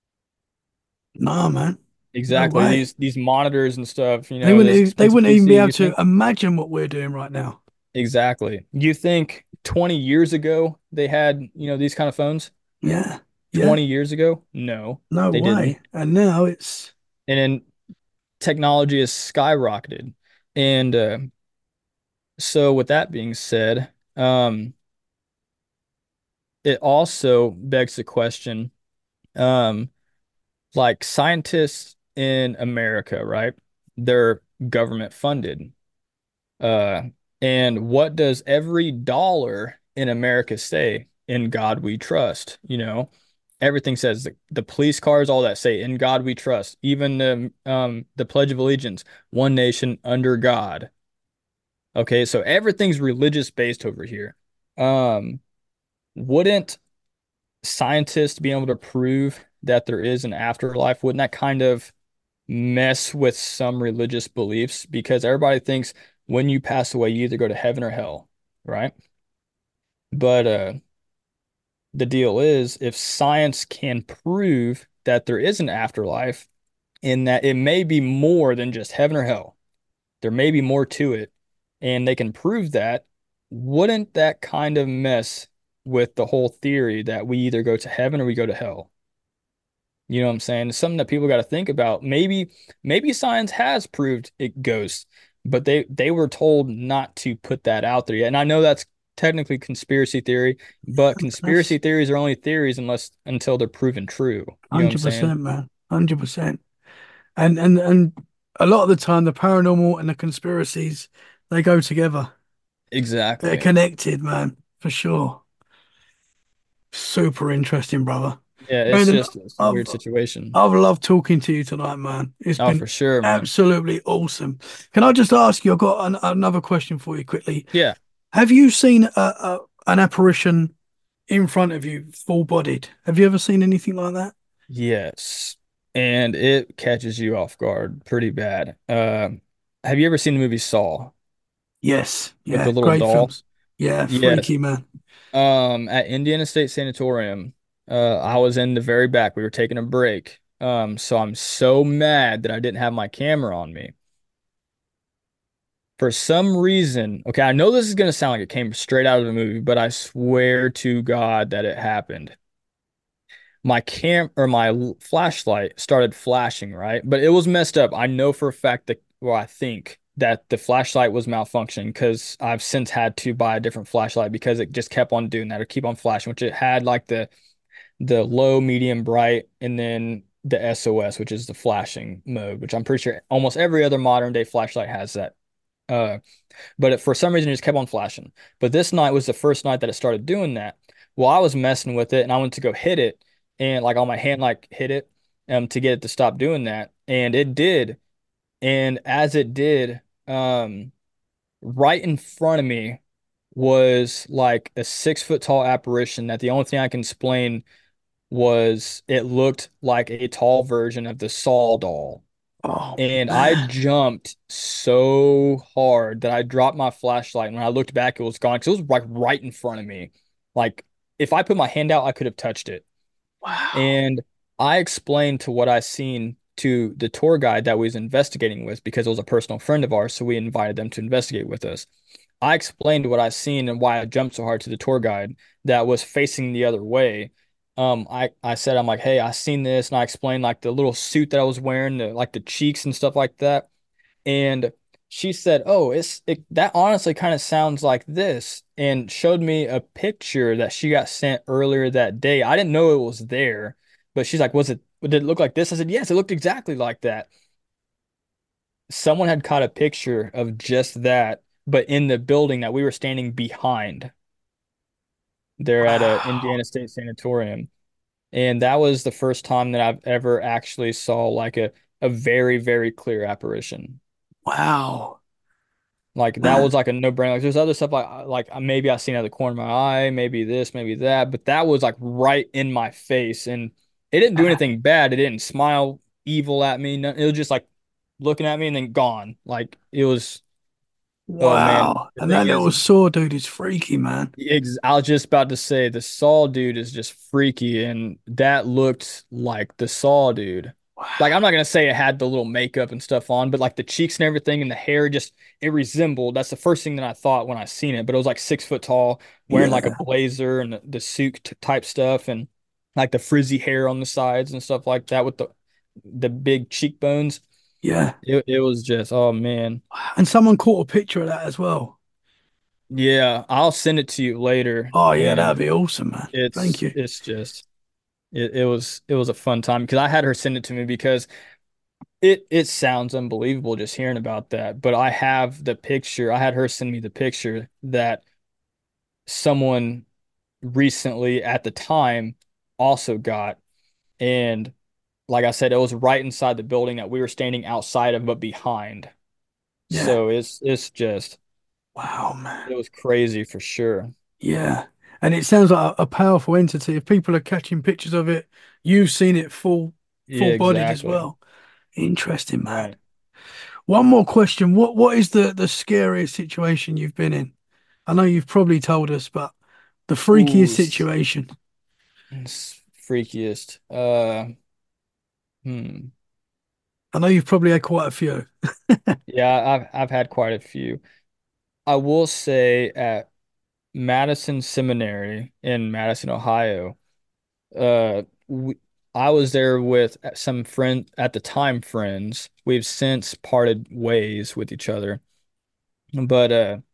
Nah, man. No Exactly. way. These monitors and stuff, you They know, wouldn't this even, they expensive wouldn't even be PC, able you to think imagine what we're doing right now. exactly. You think 20 years ago they had, you know, these kind of phones? Yeah. Yeah. 20 years ago? No, No they didn't. way. And now it's And then technology has skyrocketed. And so with that being said, it also begs the question, um, like scientists in America, right? They're government funded. Uh, and what does every dollar in America say? In God we trust, you know? Everything says the police cars, all that say in God we trust. Even the Pledge of Allegiance, one nation under God. Okay, so everything's religious based over here. Um, wouldn't scientists be able to prove that there is an afterlife? Wouldn't that kind of mess with some religious beliefs? Because everybody thinks when you pass away, you either go to heaven or hell, right? But the deal is, if science can prove that there is an afterlife, in that it may be more than just heaven or hell, there may be more to it, and they can prove that, wouldn't that kind of mess with the whole theory that we either go to heaven or we go to hell? You know what I'm saying? It's something that people got to think about. Maybe science has proved it goes, but they were told not to put that out there yet. And I know that's technically conspiracy theory, but that's conspiracy theories are only theories until they're proven true. You know what I'm saying? 100%, man. 100%. And a lot of the time the paranormal and the conspiracies, they go together. They're Exactly. connected, man, for sure. Super interesting, brother. Yeah, Brandon, it's a I've weird situation. I've loved talking to you tonight, man. It's Oh, been for sure, man. absolutely awesome. Can I just ask you? I've got another question for you quickly. Yeah. Have you seen an apparition in front of you, full-bodied? Have you ever seen anything like that? Yes. And it catches you off guard pretty bad. Have you ever seen the movie Saw Yes. with the Yeah. little Great doll? films. Yeah, Yes. freaky, man. At Indiana State Sanatorium, I was in the very back. We were taking a break. So I'm so mad that I didn't have my camera on me. For some reason, okay, I know this is gonna sound like it came straight out of the movie, but I swear to God that it happened. My flashlight started flashing, right? But it was messed up. I know for a fact that, well, I think that the flashlight was malfunctioning because I've since had to buy a different flashlight because it just kept on doing that or keep on flashing, which it had like the low, medium, bright, and then the SOS, which is the flashing mode, which I'm pretty sure almost every other modern day flashlight has that. Uh, for some reason, it just kept on flashing. But this night was the first night that it started doing that. Well, I was messing with it and I went to go hit it and like on my hand, like hit it to get it to stop doing that. And it did. And as it did, right in front of me was like a 6 foot tall apparition that the only thing I can explain was it looked like a tall version of the Saw doll. Oh And I man. jumped so hard that I dropped my flashlight. And when I looked back, it was gone because it was like right in front of me. Like if I put my hand out, I could have touched it. Wow. And I explained to what I seen to the tour guide that we was investigating with because it was a personal friend of ours. So we invited them to investigate with us. I explained what I seen and why I jumped so hard to the tour guide that was facing the other way. I said, I'm like, hey, I seen this, and I explained like the little suit that I was wearing, like the cheeks and stuff like that. And she said, oh, that honestly kind of sounds like this, and showed me a picture that she got sent earlier that day. I didn't know it was there, but she's like, did it look like this? I said, yes, it looked exactly like that. Someone had caught a picture of just that, but in the building that we were standing behind there at a Wow. Indiana State Sanatorium. And that was the first time that I've ever actually saw like a very, very clear apparition. Wow. Like that was Man. like a no-brainer. Like there's other stuff like maybe I seen out of the corner of my eye, maybe this, maybe that, but that was like right in my face, and it didn't do anything bad. It didn't smile evil at me. It was just like looking at me and then gone. Like it was. Oh man, Wow. the And thing that is, little saw dude is freaky, man. I was just about to say the Saw dude is just freaky, and that looked like the Saw dude. Like I'm Wow. not gonna say it had the little makeup and stuff on, but like the cheeks and everything and the hair just it resembled. That's the first thing that I thought when I seen it. But it was like 6 foot tall, wearing like a Yeah. blazer and the suit type stuff, and like the frizzy hair on the sides and stuff like that with the big cheekbones. Yeah. It was just oh man. And someone caught a picture of that as well. Yeah, I'll send it to you later, Oh yeah, and that'd be awesome, man. Thank you. it's just it was a fun time because I had her send it to me because it sounds unbelievable just hearing about that. But I have the picture. I had her send me the picture that someone recently at the time also got. And like I said, it was right inside the building that we were standing outside of, but behind. Yeah. So it's just Wow, man. it was crazy for sure. Yeah. And it sounds like a powerful entity. If people are catching pictures of it, you've seen it full Yeah, bodied as exactly. well. Interesting, man. Right. One more question. What is the scariest situation you've been in? I know you've probably told us, but the freakiest Ooh, situation. freakiest. Hmm. I know you've probably had quite a few. Yeah, I've had quite a few. I will say at Madison Seminary in Madison, Ohio, we, I was there with some friend at the time friends. We've since parted ways with each other. But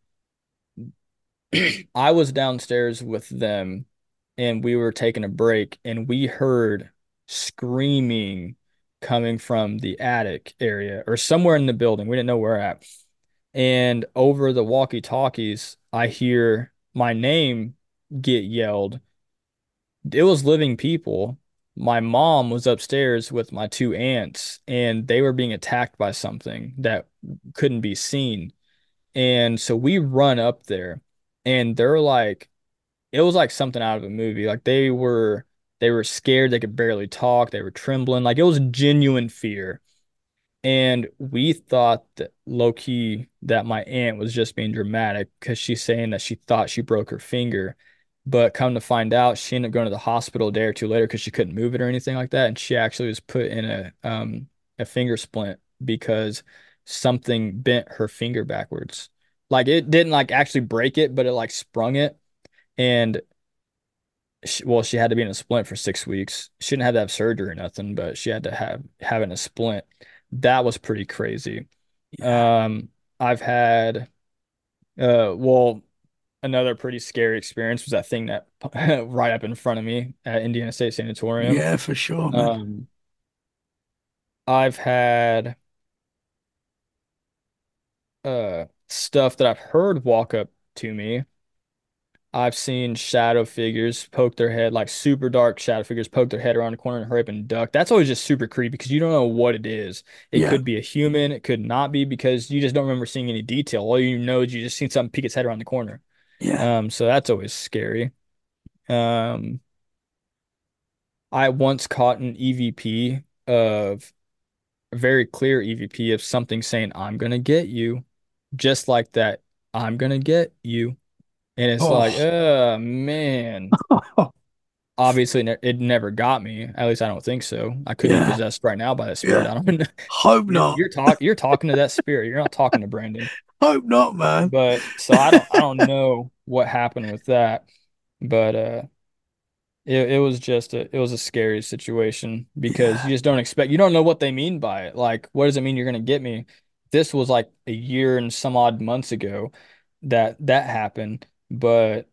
I was downstairs with them and we were taking a break and we heard screaming coming from the attic area or somewhere in the building. We didn't know where at. And over the walkie-talkies, I hear my name get yelled. It was living people. My mom was upstairs with my two aunts, and they were being attacked by something that couldn't be seen. And so we run up there, and they're like, it was like something out of a movie. Like they were scared. They could barely talk. They were trembling. Like it was genuine fear. And we thought that low key that my aunt was just being dramatic because she's saying that she thought she broke her finger. But come to find out, she ended up going to the hospital a day or two later because she couldn't move it or anything like that. And she actually was put in a finger splint because something bent her finger backwards. Like it didn't like actually break it, but it like sprung it. And well, she had to be in a splint for 6 weeks. She didn't have to have surgery or nothing, but she had to have in a splint. That was pretty crazy. Yeah. Um, I've had well, another pretty scary experience was that thing that right up in front of me at Indiana State Sanatorium. Yeah, for sure, man. Um, I've had stuff that I've heard walk up to me. I've seen shadow figures poke their head, like super dark shadow figures poke their head around the corner and hurry up and duck. That's always just super creepy because you don't know what it is. It Yeah, could be a human, it could not be because you just don't remember seeing any detail. All you know is you just seen something peek its head around the corner. yeah, So that's always scary. Um, I once caught an EVP of a very clear EVP of something saying, "I'm gonna get you," just like that. I'm gonna get you. And it's like, oh, man. Obviously, it never got me. At least I don't think so. I could be yeah, possessed right now by that spirit. yeah. I don't know. Hope You're not. you're you're talking to that spirit. You're not talking to Brandon. Hope not, man. But so I don't know what happened with that. But it was just a scary situation because Yeah, you just don't expect, you don't know what they mean by it. Like, what does it mean you're gonna get me? This was like a year and some odd months ago that happened, but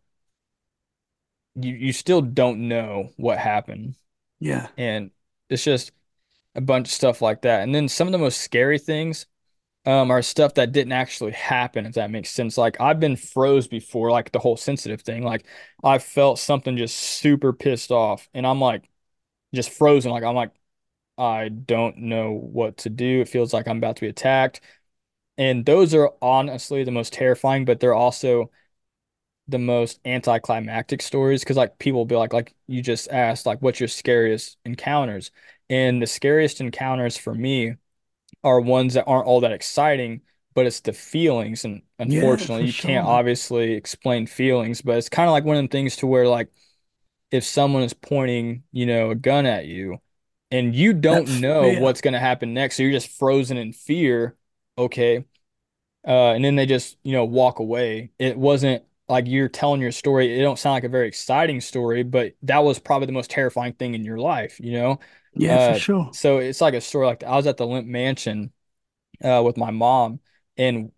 you still don't know what happened. yeah, And it's just a bunch of stuff like that. And then some of the most scary things are stuff that didn't actually happen, if that makes sense. Like I've been froze before, like the whole sensitive thing. Like I felt something just super pissed off, and I'm like just frozen. Like I'm like I don't know what to do. It feels like I'm about to be attacked. And those are honestly the most terrifying, but they're also the most anticlimactic stories because like people will be like you just asked, like what's your scariest encounters? And the scariest encounters for me are ones that aren't all that exciting, but it's the feelings. And yeah, unfortunately, for you sure, can't man. obviously explain feelings, but it's kind of like one of them things to where like if someone is pointing, a gun at you and you That don't know fear. what's going to happen next, so you're just frozen in fear, okay? And then they just, walk away. It wasn't like you're telling your story. It don't sound like a very exciting story, but that was probably the most terrifying thing in your life. Yeah, for Uh, sure. so it's like a story like I was at the Limp Mansion with my mom, and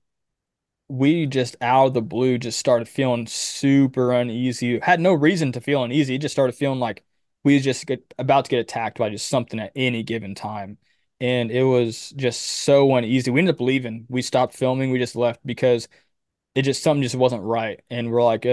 we just out of the blue just started feeling super uneasy. Had no reason to feel uneasy. Just started feeling like we was just about to get attacked by just something at any given time. And it was just so uneasy. We ended up leaving. We stopped filming. We just left because something just wasn't right. And we're like,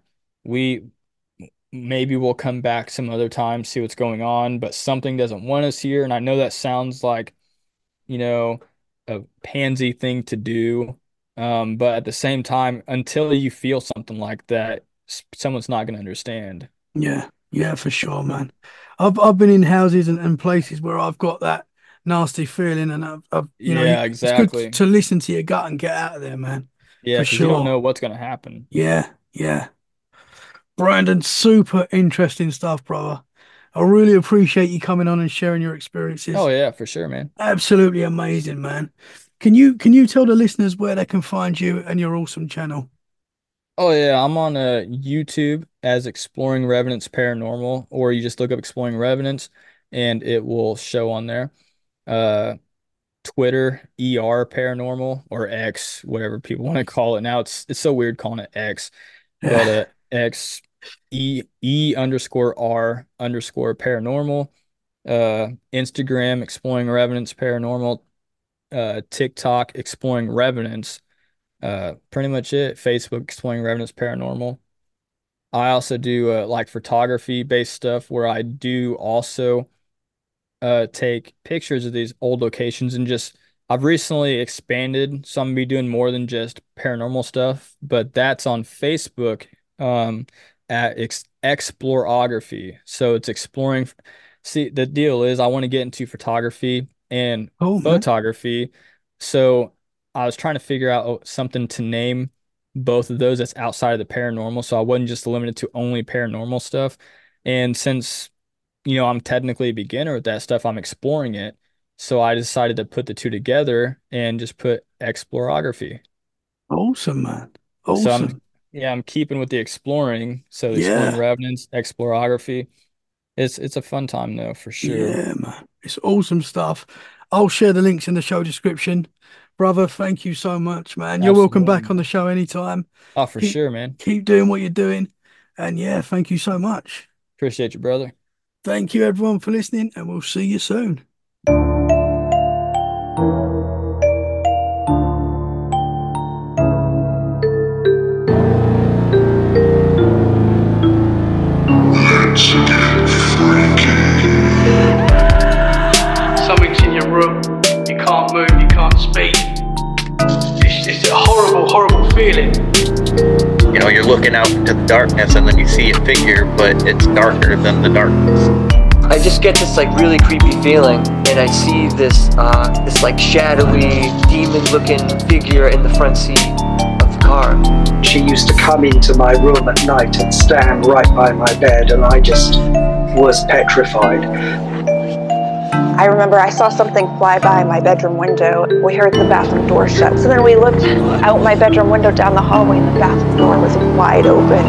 we maybe we'll come back some other time, see what's going on, but something doesn't want us here. And I know that sounds like you know, a pansy thing to do. But at the same time, until you feel something like that, someone's not going to understand. Yeah, yeah, for sure, man. I've been in houses and places where I've got that nasty feeling, and Yeah, it's good exactly. to listen to your gut and get out of there, man. Yeah, For because you don't sure. know what's going to happen. Yeah, yeah. Brandon, super interesting stuff, brother. I really appreciate you coming on and sharing your Oh experiences. yeah, for sure, man. Absolutely amazing, man. Can you tell the listeners where they can find you and your awesome channel? Oh yeah, I'm on YouTube as Exploring Revenants Paranormal, or you just look up Exploring Revenants and it will show on there. Uh, Twitter, ER Paranormal or X, whatever people want to call it now. It's so weird calling it X. But Yeah, X E underscore R underscore paranormal, Instagram exploring revenants paranormal, TikTok exploring revenants, pretty much it. Facebook exploring revenants paranormal. I also do like photography based stuff where I do also take pictures of these old locations and just I've recently expanded, so I'm gonna be doing more than just paranormal stuff, but that's on Facebook at Explorography. So it's exploring. See, the deal is I want to get into photography and Oh, man. photography. So I was trying to figure out something to name both of those that's outside of the paranormal. So I wasn't just limited to only paranormal stuff. And since, I'm technically a beginner with that stuff, I'm exploring it. So I decided to put the two together and just put explorography. Awesome, man. So Awesome. I'm keeping with the exploring. So the exploring Yeah. revenants, explorography. It's a fun time though, for sure. Yeah, man. It's awesome stuff. I'll share the links in the show description. Brother, thank you so much, man. You're welcome back Absolutely. on the show anytime. Oh, for Keep sure, man. keep doing what you're doing. And yeah, thank you so much. Appreciate you, brother. Thank you everyone for listening, and we'll see you soon. Something's in your room. You can't move, you can't speak. It's a horrible, horrible feeling. You're looking out into the darkness and then you see a figure, but it's darker than the darkness. I just get this like really creepy feeling, and I see this like shadowy, demon-looking figure in the front seat of the car. She used to come into my room at night and stand right by my bed, and I just was petrified. I remember I saw something fly by my bedroom window. We heard the bathroom door shut. So then we looked out my bedroom window down the hallway, and the bathroom door was wide open.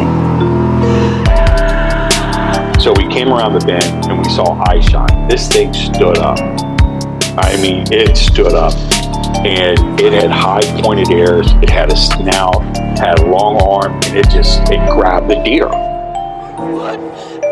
So we came around the bend and we saw eye shine. This thing stood up. I mean, it stood up, and it had high pointed ears. It had a snout, had a long arm, and it grabbed the deer.